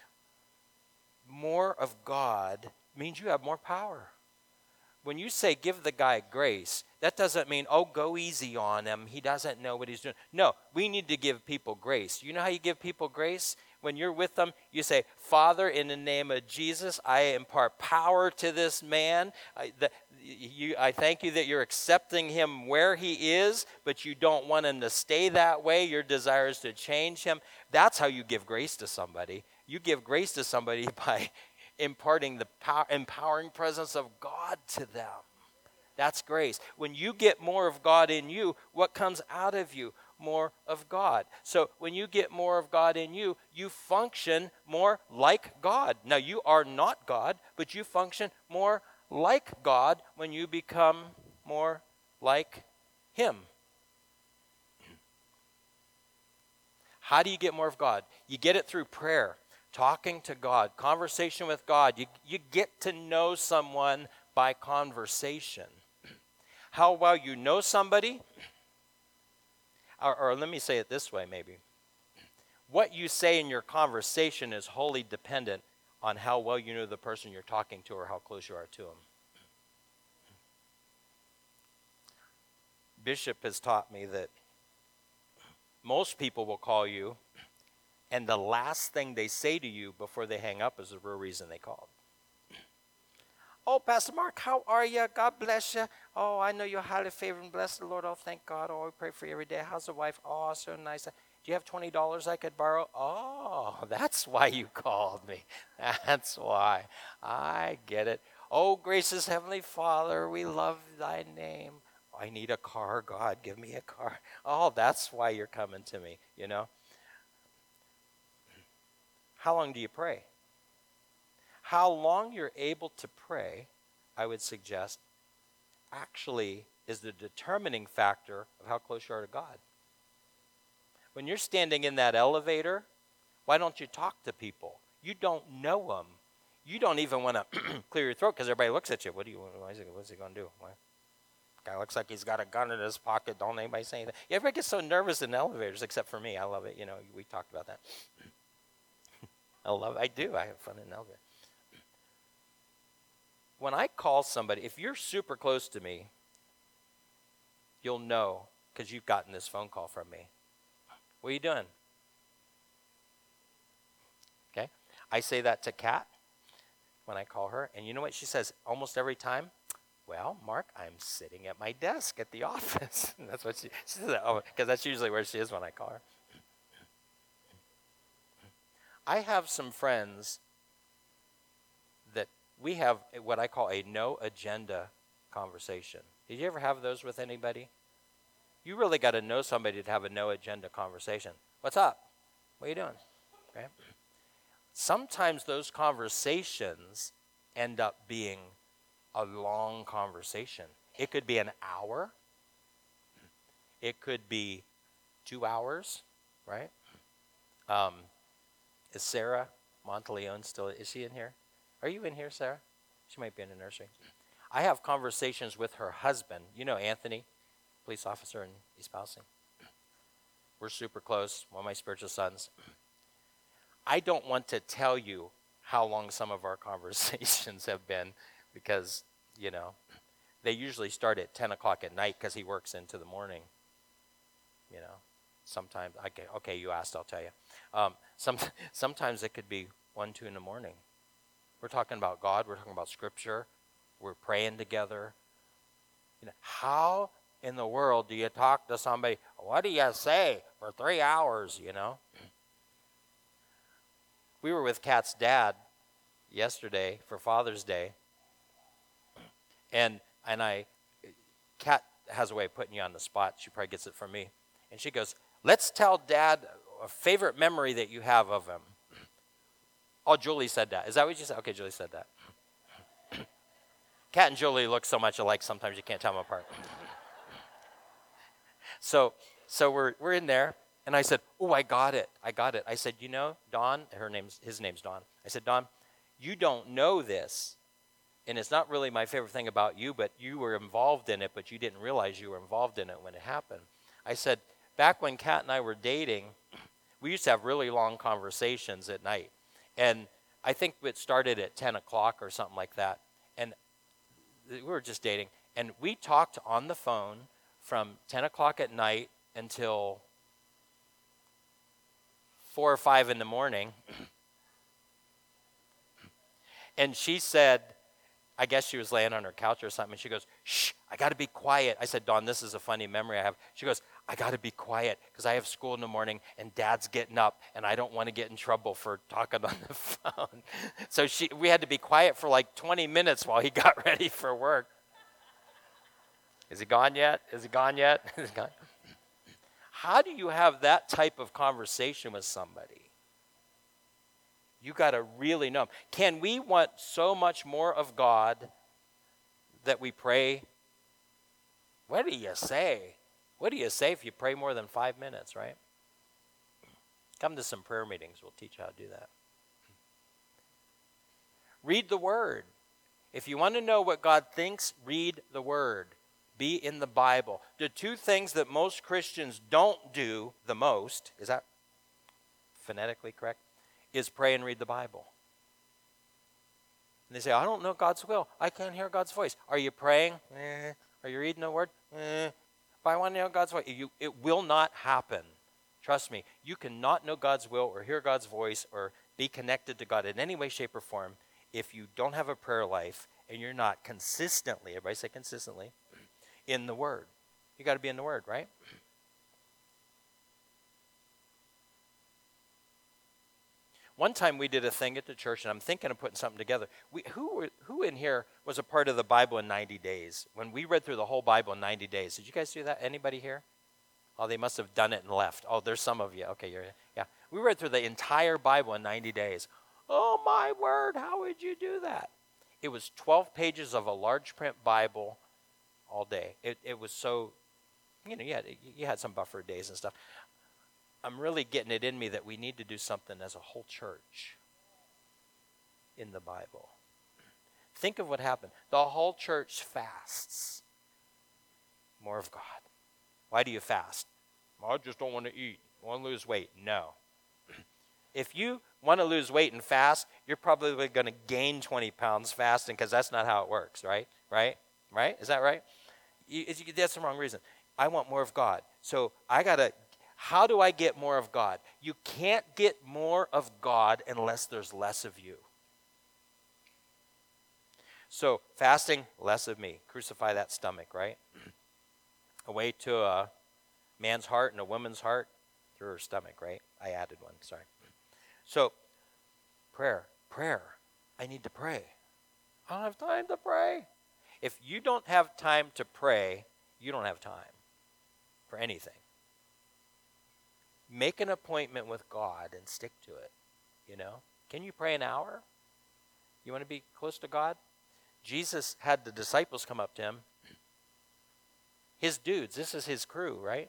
More of God means you have more power. When you say give the guy grace, that doesn't mean, oh, go easy on him. He doesn't know what he's doing. No, we need to give people grace. You know how you give people grace? When you're with them, you say, Father, in the name of Jesus, I impart power to this man. I, the, you, I thank you that you're accepting him where he is, but you don't want him to stay that way. Your desire is to change him. That's how you give grace to somebody. You give grace to somebody by imparting the power, empowering presence of God to them. That's grace. When you get more of God in you, what comes out of you? More of God. So when you get more of God in you, you function more like God. Now, you are not God, but you function more like God when you become more like Him. How do you get more of God? You get it through prayer, talking to God, conversation with God. You, you get to know someone by conversation. How well you know somebody, or, or let me say it this way maybe. What you say in your conversation is wholly dependent on how well you know the person you're talking to or how close you are to them. Bishop has taught me that most people will call you, and the last thing they say to you before they hang up is the real reason they called. Oh, Pastor Mark, how are you? God bless you. Oh, I know you're highly favored and blessed the Lord. Oh, thank God. Oh, we pray for you every day. How's the wife? Oh, so nice. Do you have twenty dollars I could borrow? Oh, that's why you called me. That's why. I get it. Oh, gracious Heavenly Father, we love thy name. I need a car, God, give me a car. Oh, that's why you're coming to me, you know. How long do you pray? How long you're able to pray, I would suggest, actually is the determining factor of how close you are to God. When you're standing in that elevator, why don't you talk to people? You don't know them. You don't even want to clear your throat because everybody looks at you. What do you? What is he, what's he going to do? What? Guy looks like he's got a gun in his pocket. Don't anybody say anything. Yeah, everybody gets so nervous in elevators, except for me. I love it. You know, we talked about that. I love it. I do. I have fun in an elevator. When I call somebody, if you're super close to me, you'll know because you've gotten this phone call from me. What are you doing? Okay. I say that to Kat when I call her, and you know what she says almost every time? Well, Mark, I'm sitting at my desk at the office. That's what she, she says, oh, because that's usually where she is when I call her. I have some friends that we have what I call a no agenda conversation. Did you ever have those with anybody? You really got to know somebody to have a no agenda conversation. What's up? What are you doing? Okay. Sometimes those conversations end up being a long conversation. It could be an hour. It could be two hours, right? Um, is Sarah Monteleone still, is she in here? Are you in here, Sarah? She might be in the nursery. I have conversations with her husband. You know Anthony, police officer in East Palestine. We're super close, one of my spiritual sons. I don't want to tell you how long some of our conversations have been because, you know, they usually start at ten o'clock at night because he works into the morning. You know, sometimes, okay, okay, you asked, I'll tell you. Um, some, sometimes it could be one, two in the morning. We're talking about God. We're talking about Scripture. We're praying together. You know, how in the world do you talk to somebody, what do you say for three hours, you know? We were with Kat's dad yesterday for Father's Day. And and I, Kat has a way of putting you on the spot. She probably gets it from me. And she goes, let's tell Dad a favorite memory that you have of him. Oh, Julie said that. Is that what you said? Okay, Julie said that. Kat and Julie look so much alike, sometimes you can't tell them apart. So so we're we're in there, and I said, oh, I got it. I got it. I said, you know, Don, her name's, his name's Don. I said, Don, you don't know this. And it's not really my favorite thing about you, but you were involved in it, but you didn't realize you were involved in it when it happened. I said, back when Kat and I were dating, we used to have really long conversations at night. And I think it started at ten o'clock or something like that. And we were just dating. And we talked on the phone from ten o'clock at night until four or five in the morning. And she said, I guess she was laying on her couch or something, and she goes, shh, I got to be quiet. I said, Dawn, this is a funny memory I have. She goes, I got to be quiet because I have school in the morning, and Dad's getting up, and I don't want to get in trouble for talking on the phone. So she, we had to be quiet for like twenty minutes while he got ready for work. Is he gone yet? Is he gone yet? Is he gone? How do you have that type of conversation with somebody? You got to really know. Can we want so much more of God that we pray? What do you say? What do you say if you pray more than five minutes, right? Come to some prayer meetings. We'll teach you how to do that. Read the Word. If you want to know what God thinks, read the Word. Be in the Bible. The two things that most Christians don't do the most, is that phonetically correct? Is pray and read the Bible. And they say, I don't know God's will. I can't hear God's voice. Are you praying? Eh. Are you reading the Word? Eh. But I want to know God's voice. You, it will not happen. Trust me. You cannot know God's will or hear God's voice or be connected to God in any way, shape, or form if you don't have a prayer life and you're not consistently, everybody say consistently, in the Word. You got to be in the Word, right? One time we did a thing at the church, and I'm thinking of putting something together. We, who, who in here was a part of the Bible in ninety days? When we read through the whole Bible in ninety days. Did you guys do that? Anybody here? Oh, they must have done it and left. Oh, there's some of you. Okay, you're, yeah. We read through the entire Bible in ninety days. Oh, my word, how would you do that? It was twelve pages of a large print Bible all day. It, it was so, you know, you had, you had some buffer days and stuff. I'm really getting it in me that we need to do something as a whole church in the Bible. Think of what happened. The whole church fasts. More of God. Why do you fast? I just don't want to eat. I want to lose weight. No. If you want to lose weight and fast, you're probably going to gain twenty pounds fasting because that's not how it works, right? Right? Right? Is that right? You, that's the wrong reason. I want more of God. So I got to, how do I get more of God? You can't get more of God unless there's less of you. So fasting, less of me. Crucify that stomach, right? A way to a man's heart and a woman's heart through her stomach, right? I added one, sorry. So prayer, prayer. I need to pray. I don't have time to pray. If you don't have time to pray, you don't have time for anything. Make an appointment with God and stick to it, you know. Can you pray an hour? You want to be close to God? Jesus had the disciples come up to him. His dudes, this is his crew, right?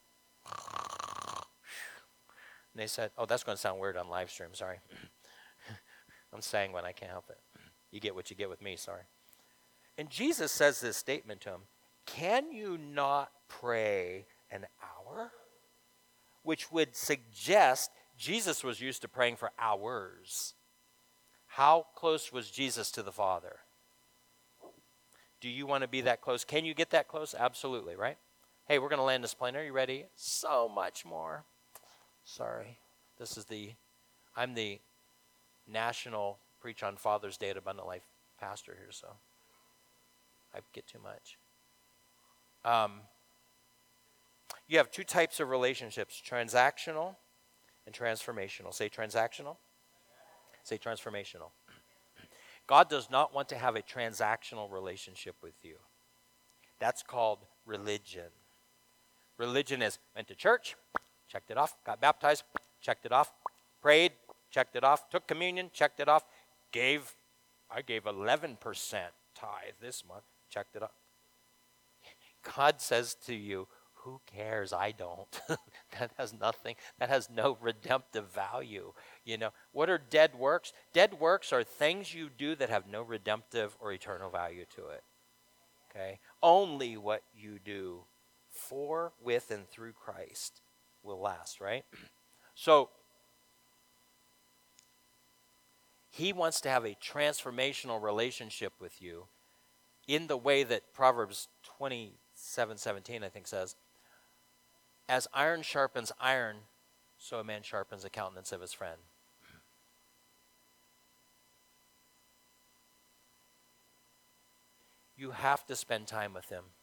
And they said, oh, that's going to sound weird on live stream, sorry. I'm saying when I can't help it. You get what you get with me, sorry. And Jesus says this statement to him, can you not pray an hour? Which would suggest Jesus was used to praying for hours. How close was Jesus to the Father? Do you want to be that close? Can you get that close? Absolutely, right? Hey, we're going to land this plane. Are you ready? So much more. Sorry. This is the, I'm the national Preach on Father's Day at Abundant Life pastor here, so I get too much. Um, you have two types of relationships, transactional and transformational. Say transactional. Say transformational. God does not want to have a transactional relationship with you. That's called religion. Religion is went to church, checked it off, got baptized, checked it off, prayed, checked it off, took communion, checked it off, gave, I gave eleven percent tithe this month, checked it off. God says to you, who cares? I don't. That has nothing, that has no redemptive value. You know, what are dead works? Dead works are things you do that have no redemptive or eternal value to it. Okay? Only what you do for, with, and through Christ will last, right? So he wants to have a transformational relationship with you in the way that Proverbs twenty-seven seventeen, I think, says, as iron sharpens iron, so a man sharpens the countenance of his friend. You have to spend time with him.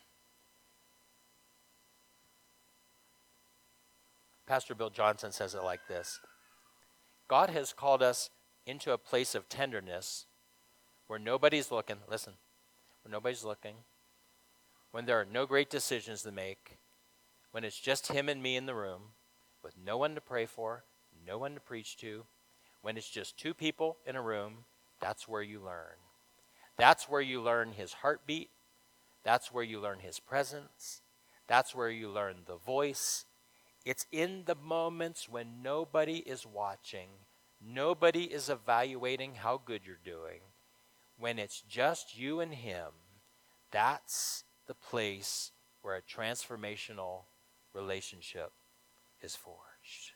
Pastor Bill Johnson says it like this: God has called us into a place of tenderness where nobody's looking, listen, where nobody's looking, when there are no great decisions to make, when it's just him and me in the room with no one to pray for, no one to preach to, when it's just two people in a room. That's where you learn. That's where you learn his heartbeat. That's where you learn his presence. That's where you learn the voice. It's in the moments when nobody is watching, nobody is evaluating how good you're doing, when it's just you and him. That's the place where a transformational relationship is forged.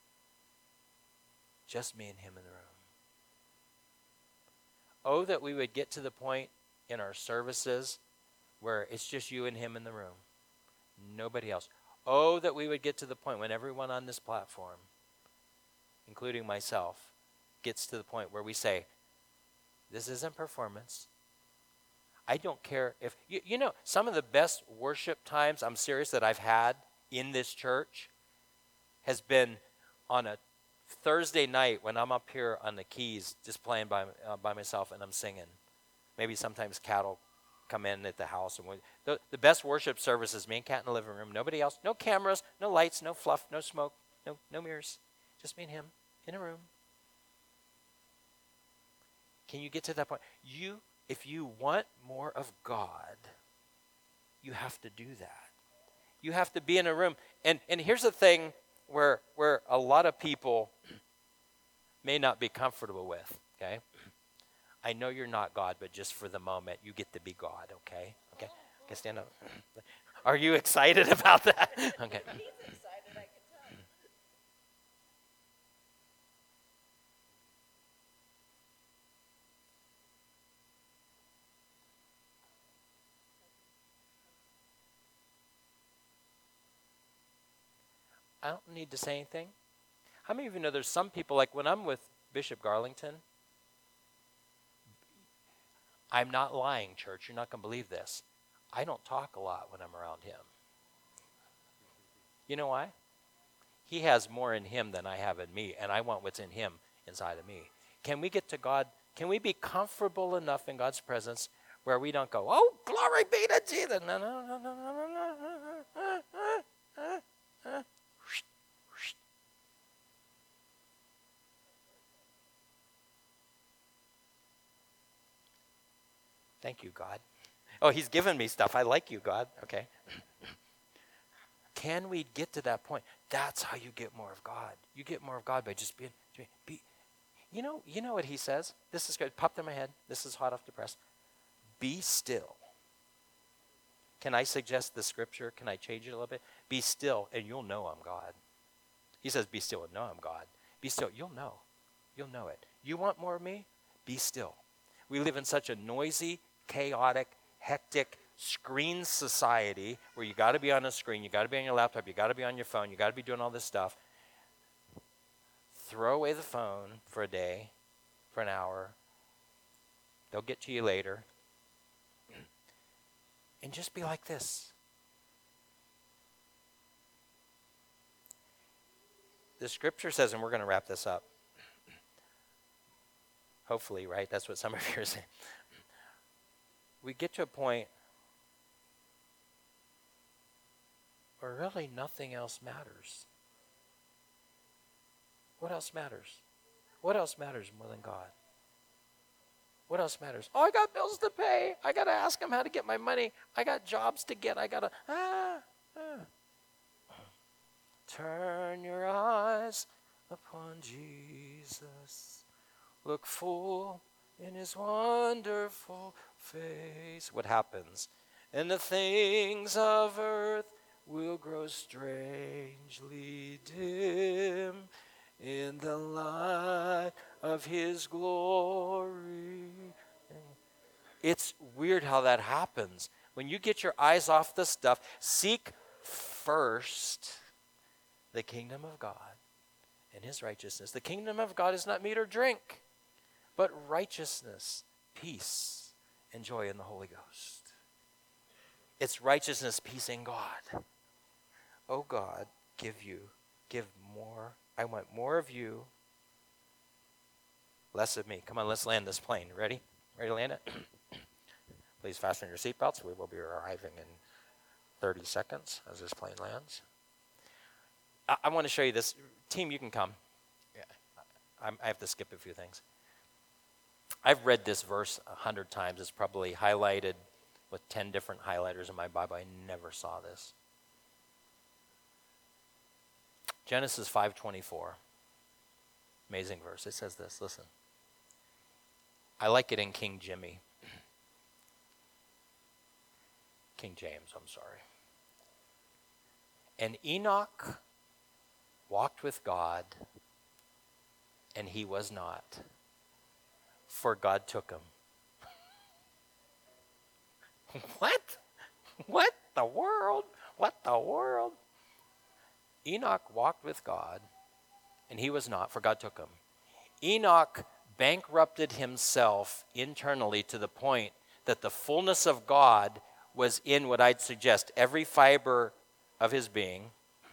Just me and him in the room. Oh, that we would get to the point in our services where it's just you and him in the room, nobody else. Oh, that we would get to the point when everyone on this platform, including myself, gets to the point where we say, this isn't performance. I don't care if, you, you know, some of the best worship times, I'm serious, that I've had in this church has been on a Thursday night when I'm up here on the keys just playing by uh, by myself and I'm singing. Maybe sometimes cattle come in at the house. and we, the, the best worship service is me and Kat in the living room. Nobody else. No cameras, no lights, no fluff, no smoke, no, no mirrors. Just me and him in a room. Can you get to that point? You, if you want more of God, you have to do that. You have to be in a room. And and here's the thing where where a lot of people may not be comfortable with, okay? I know you're not God, but just for the moment, you get to be God, okay? Okay, okay, stand up. Are you excited about that? Okay. He's excited, I can tell. I don't need to say anything. How many of you know there's some people, like when I'm with Bishop Garlington, I'm not lying, church. You're not going to believe this. I don't talk a lot when I'm around him. You know why? He has more in him than I have in me, and I want what's in him inside of me. Can we get to God? Can we be comfortable enough in God's presence where we don't go, oh, glory be to Jesus. No, no, no, no, no, no, no. Thank you, God. Oh, he's given me stuff. I like you, God. Okay. Can we get to that point? That's how you get more of God. You get more of God by just being, be, you know, you know what he says? This is good. Popped in my head. This is hot off the press. Be still. Can I suggest the scripture? Can I change it a little bit? Be still, and you'll know I'm God. He says, be still and know I'm God. Be still. You'll know. You'll know it. You want more of me? Be still. We live in such a noisy, chaotic, hectic, screen society where you got to be on a screen, you got to be on your laptop, you got to be on your phone, you got to be doing all this stuff. Throw away the phone for a day, for an hour. They'll get to you later. And just be like this. The scripture says, and we're going to wrap this up. Hopefully, right? That's what some of you are saying. We get to a point where really nothing else matters. What else matters? What else matters more than God? What else matters? Oh, I got bills to pay. I got to ask him how to get my money. I got jobs to get. I got to, ah, ah. Turn your eyes upon Jesus. Look full in his wonderful face. What happens? And the things of earth will grow strangely dim in the light of his glory. It's weird how that happens. When you get your eyes off the stuff, seek first the kingdom of God and his righteousness. The kingdom of God is not meat or drink, but righteousness, peace, and joy in the Holy Ghost. It's righteousness, peace in God. Oh God, give you, give more. I want more of you, less of me. Come on, let's land this plane. Ready? Ready to land it? Please fasten your seatbelts. We will be arriving in thirty seconds as this plane lands. I, I want to show you this. Team, you can come. Yeah, I, I have to skip a few things. I've read this verse a hundred times. It's probably highlighted with ten different highlighters in my Bible. I never saw this. Genesis five twenty-four. Amazing verse. It says this. Listen. I like it in King Jimmy. King James, I'm sorry. And Enoch walked with God, and he was not, for God took him. What? What the world? What the world? Enoch walked with God, and he was not, for God took him. Enoch bankrupted himself internally to the point that the fullness of God was in what I'd suggest every fiber of his being.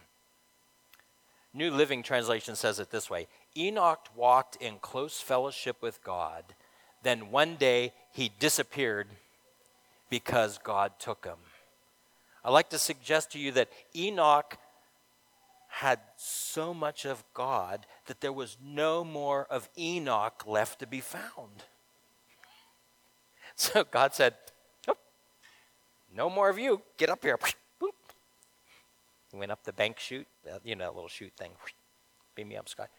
New Living Translation says it this way: Enoch walked in close fellowship with God, then one day he disappeared because God took him. I'd like to suggest to you that Enoch had so much of God that there was no more of Enoch left to be found. So God said, oh, no more of you. Get up here. Boop. He went up the bank chute, you know, that little chute thing. Beam me up, Scott.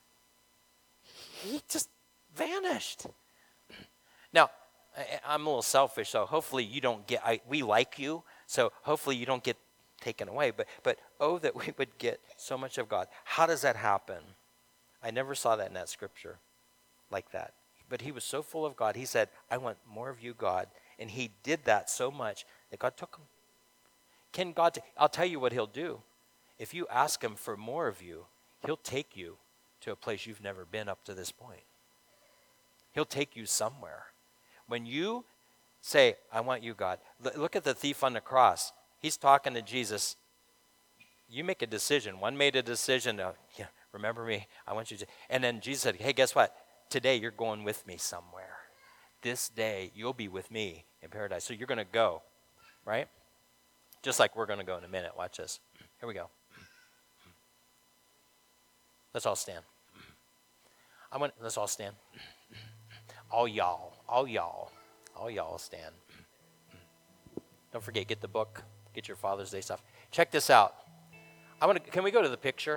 He just vanished. Now, I, I'm a little selfish, so hopefully you don't get, I, we like you, so hopefully you don't get taken away. But, but oh, that we would get so much of God. How does that happen? I never saw that in that scripture like that. But he was so full of God, he said, I want more of you, God. And he did that so much that God took him. Can God, t- I'll tell you what he'll do. If you ask him for more of you, he'll take you to a place you've never been up to this point. He'll take you somewhere. When you say, I want you, God. L- look at the thief on the cross. He's talking to Jesus. You make a decision. One made a decision of, yeah, remember me, I want you to. And then Jesus said, hey, guess what? Today you're going with me somewhere. This day you'll be with me in paradise. So you're going to go, right? Just like we're going to go in a minute. Watch this. Here we go. Let's all stand. I want. Let's all stand. All y'all, all y'all, all y'all stand. Don't forget, get the book, get your Father's Day stuff. Check this out. I want to. Can we go to the picture?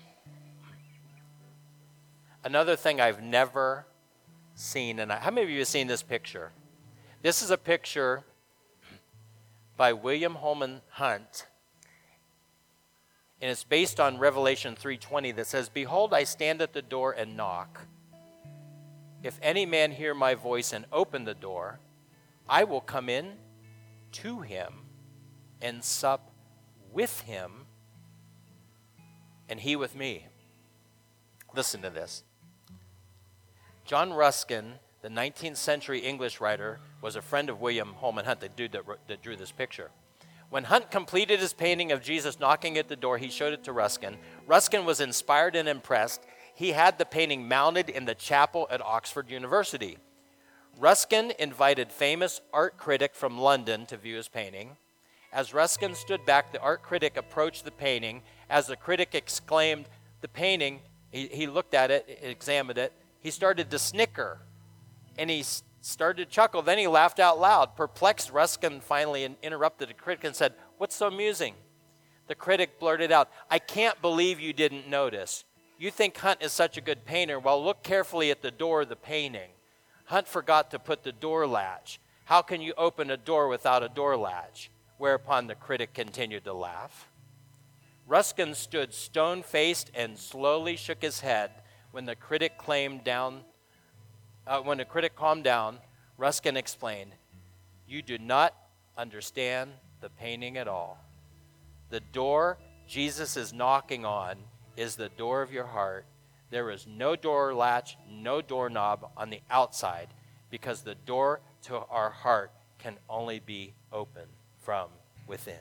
Another thing I've never seen, and I, how many of you have seen this picture? This is a picture by William Holman Hunt, and it's based on Revelation three twenty that says, behold, I stand at the door and knock. If any man hear my voice and open the door, I will come in to him and sup with him, and he with me. Listen to this. John Ruskin, the nineteenth century English writer, was a friend of William Holman Hunt, the dude that, wrote, that drew this picture. When Hunt completed his painting of Jesus knocking at the door, he showed it to Ruskin. Ruskin was inspired and impressed. He had the painting mounted in the chapel at Oxford University. Ruskin invited famous art critic from London to view his painting. As Ruskin stood back, the art critic approached the painting. As the critic exclaimed, the painting, he, he looked at it, examined it, he started to snicker, and he started to chuckle. Then he laughed out loud. Perplexed, Ruskin finally interrupted the critic and said, what's so amusing? The critic blurted out, I can't believe you didn't notice. You think Hunt is such a good painter. Well, look carefully at the door of the painting. Hunt forgot to put the door latch. How can you open a door without a door latch? whereupon the critic continued to laugh. Ruskin stood stone-faced and slowly shook his head when the critic claimed down. Uh, when the critic calmed down, Ruskin explained, "You do not understand the painting at all. The door Jesus is knocking on is the door of your heart. There is no door latch, no doorknob on the outside, because the door to our heart can only be opened from within."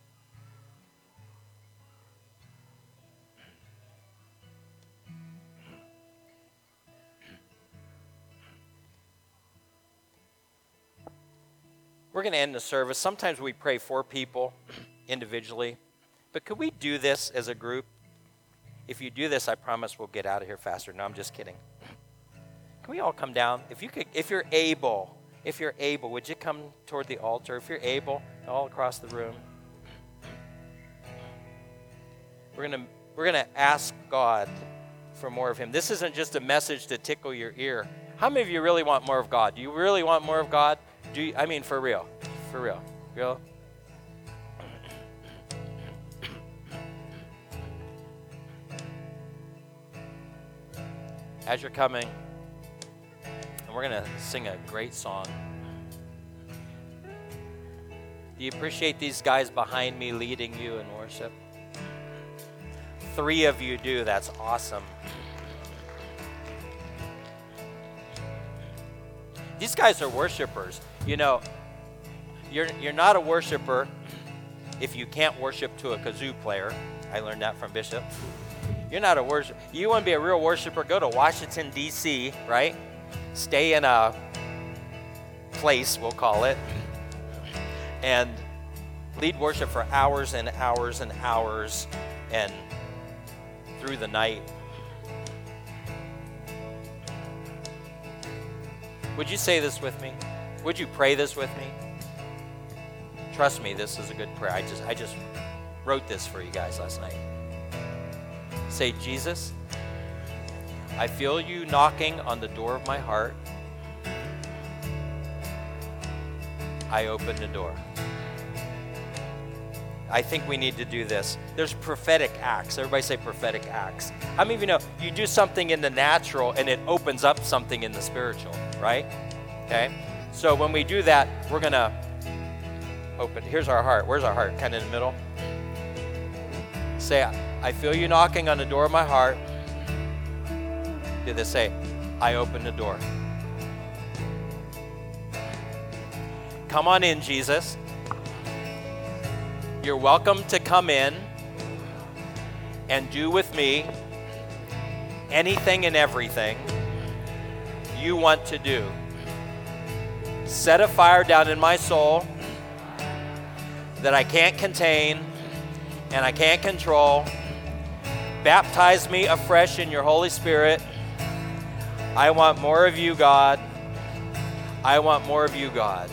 We're going to end the service. Sometimes we pray for people individually, but could we do this as a group? If you do this, I promise we'll get out of here faster. No, I'm just kidding. Can we all come down? If you could, if you're able, if you're able, would you come toward the altar? If you're able, all across the room. We're going to we're going to ask God for more of him. This isn't just a message to tickle your ear. How many of you really want more of God? Do you really want more of God? Do you, I mean, for real, for real, real. As you're coming, and we're going to sing a great song. Do you appreciate these guys behind me leading you in worship? Three of you do. That's awesome. These guys are worshipers. You know, you're you're not a worshiper if you can't worship to a kazoo player. I learned that from Bishop. You're not a worship. You want to be a real worshiper, go to Washington, D C, right? Stay in a place, we'll call it, and lead worship for hours and hours and hours and through the night. Would you say this with me? Would you pray this with me? Trust me, this is a good prayer. I just I just wrote this for you guys last night. Say, Jesus, I feel you knocking on the door of my heart. I open the door. I think we need to do this. There's prophetic acts. Everybody say prophetic acts. How many of you know you do something in the natural and it opens up something in the spiritual, right? Okay? So when we do that, we're going to open. Here's our heart. Where's our heart? Kind of in the middle. Say, I feel you knocking on the door of my heart. Do this. Say, I open the door. Come on in, Jesus. You're welcome to come in and do with me anything and everything you want to do. Set a fire down in my soul that I can't contain and I can't control. Baptize me afresh in your Holy Spirit. I want more of you, God. I want more of you, God.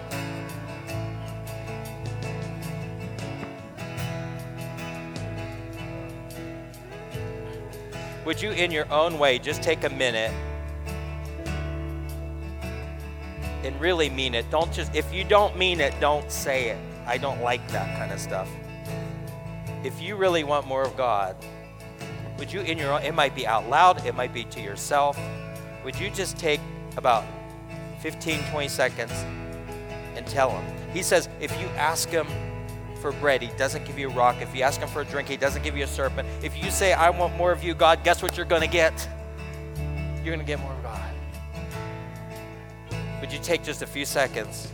Would you, in your own way, just take a minute and really mean it? Don't just, if you don't mean it, don't say it. I don't like that kind of stuff. If you really want more of God, would you, in your own, it might be out loud, it might be to yourself, would you just take about fifteen, twenty seconds and tell him? He says, if you ask him for bread, he doesn't give you a rock. If you ask him for a drink, he doesn't give you a serpent. If you say, I want more of you, God, guess what you're going to get? You're going to get more of God. Would you take just a few seconds?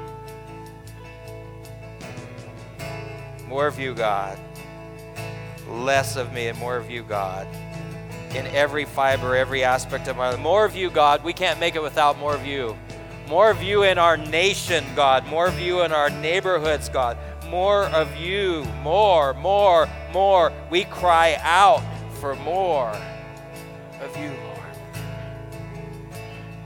More of you, God. Less of me and more of you, God. In every fiber, every aspect of my life. More of you, God. We can't make it without more of you. More of you in our nation, God. More of you in our neighborhoods, God. More of you, more, more, more. We cry out for more of you, Lord.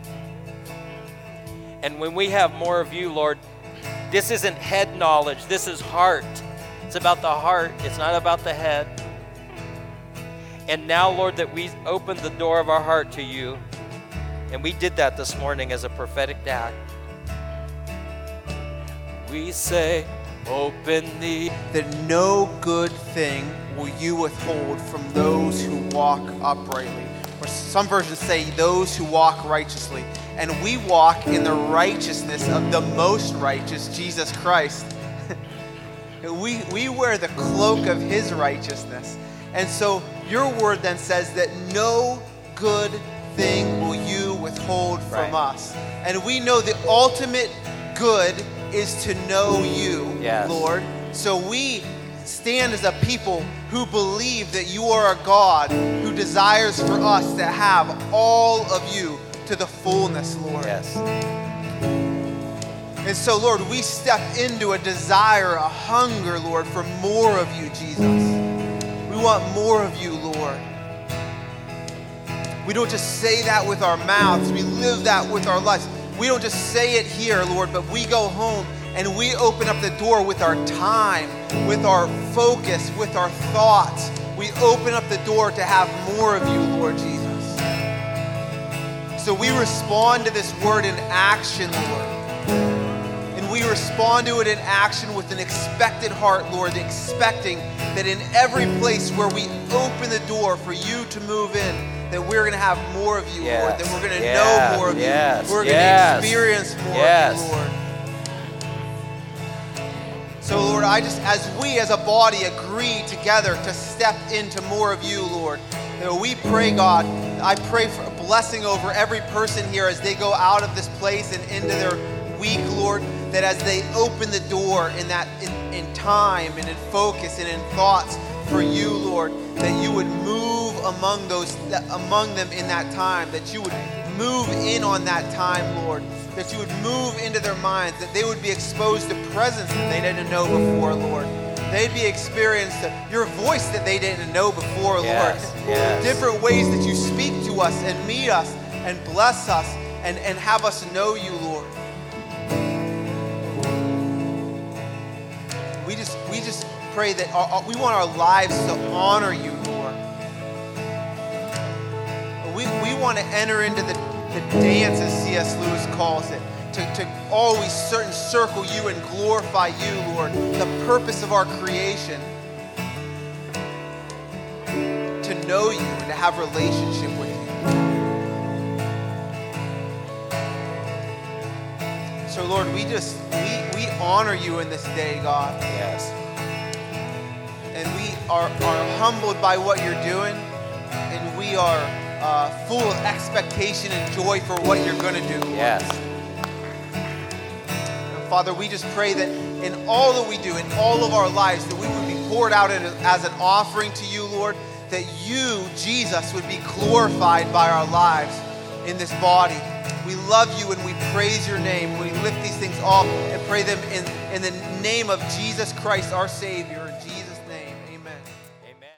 And when we have more of you, Lord, this isn't head knowledge, this is heart. It's about the heart, it's not about the head. And now, Lord, that we opened the door of our heart to you, and we did that this morning as a prophetic act. We say, Open the that no good thing will you withhold from those who walk uprightly. Or some versions say those who walk righteously. And we walk in the righteousness of the most righteous, Jesus Christ. we, we wear the cloak of his righteousness. And so your word then says that no good thing will you withhold from Right. us. And we know the ultimate good is to know you, Yes. Lord. So we stand as a people who believe that you are a God who desires for us to have all of you to the fullness, Lord. yes, And so, Lord, we step into a desire, a hunger, Lord, for more of you, Jesus. We want more of you, Lord. We don't just say that with our mouths. We live that with our lives. We don't just say it here, Lord, but we go home and we open up the door with our time, with our focus, with our thoughts. We open up the door to have more of you, Lord Jesus. So we respond to this word in action, Lord. And we respond to it in action with an expectant heart, Lord, expecting that in every place where we open the door for you to move in, that we're going to have more of you, Yes. Lord, that we're going to Yes. know more of Yes. you. We're Yes. going to experience more Yes. of you, Lord. So, Lord, I just, as we as a body agree together to step into more of you, Lord, that we pray, God, I pray for a blessing over every person here as they go out of this place and into their week, Lord, that as they open the door in that in, in time and in focus and in thoughts for you, Lord, that you would move among those among them in that time, that you would move in on that time, Lord, that you would move into their minds, that they would be exposed to presence that they didn't know before, Lord. They'd be experienced to your voice that they didn't know before, Yes, Lord. yes. Different ways that you speak to us and meet us and bless us and, and have us know you, Lord. We just we just pray that our, our- we want our lives to honor you, Lord. We, we want to enter into the, the dance, as C S Lewis calls it, to, to always certain circle you and glorify you, Lord, the purpose of our creation, to know you and to have relationship with you. So, Lord, we just, we, we honor you in this day, God. yes, And we are, are humbled by what you're doing, and we are uh, full of expectation and joy for what you're going to do, Lord. yes, And Father, we just pray that in all that we do, in all of our lives, that we would be poured out as an offering to you, Lord, that you, Jesus, would be glorified by our lives in this body. We love you and we praise your name. We lift these things off and pray them in, in the name of Jesus Christ, our Savior. In Jesus'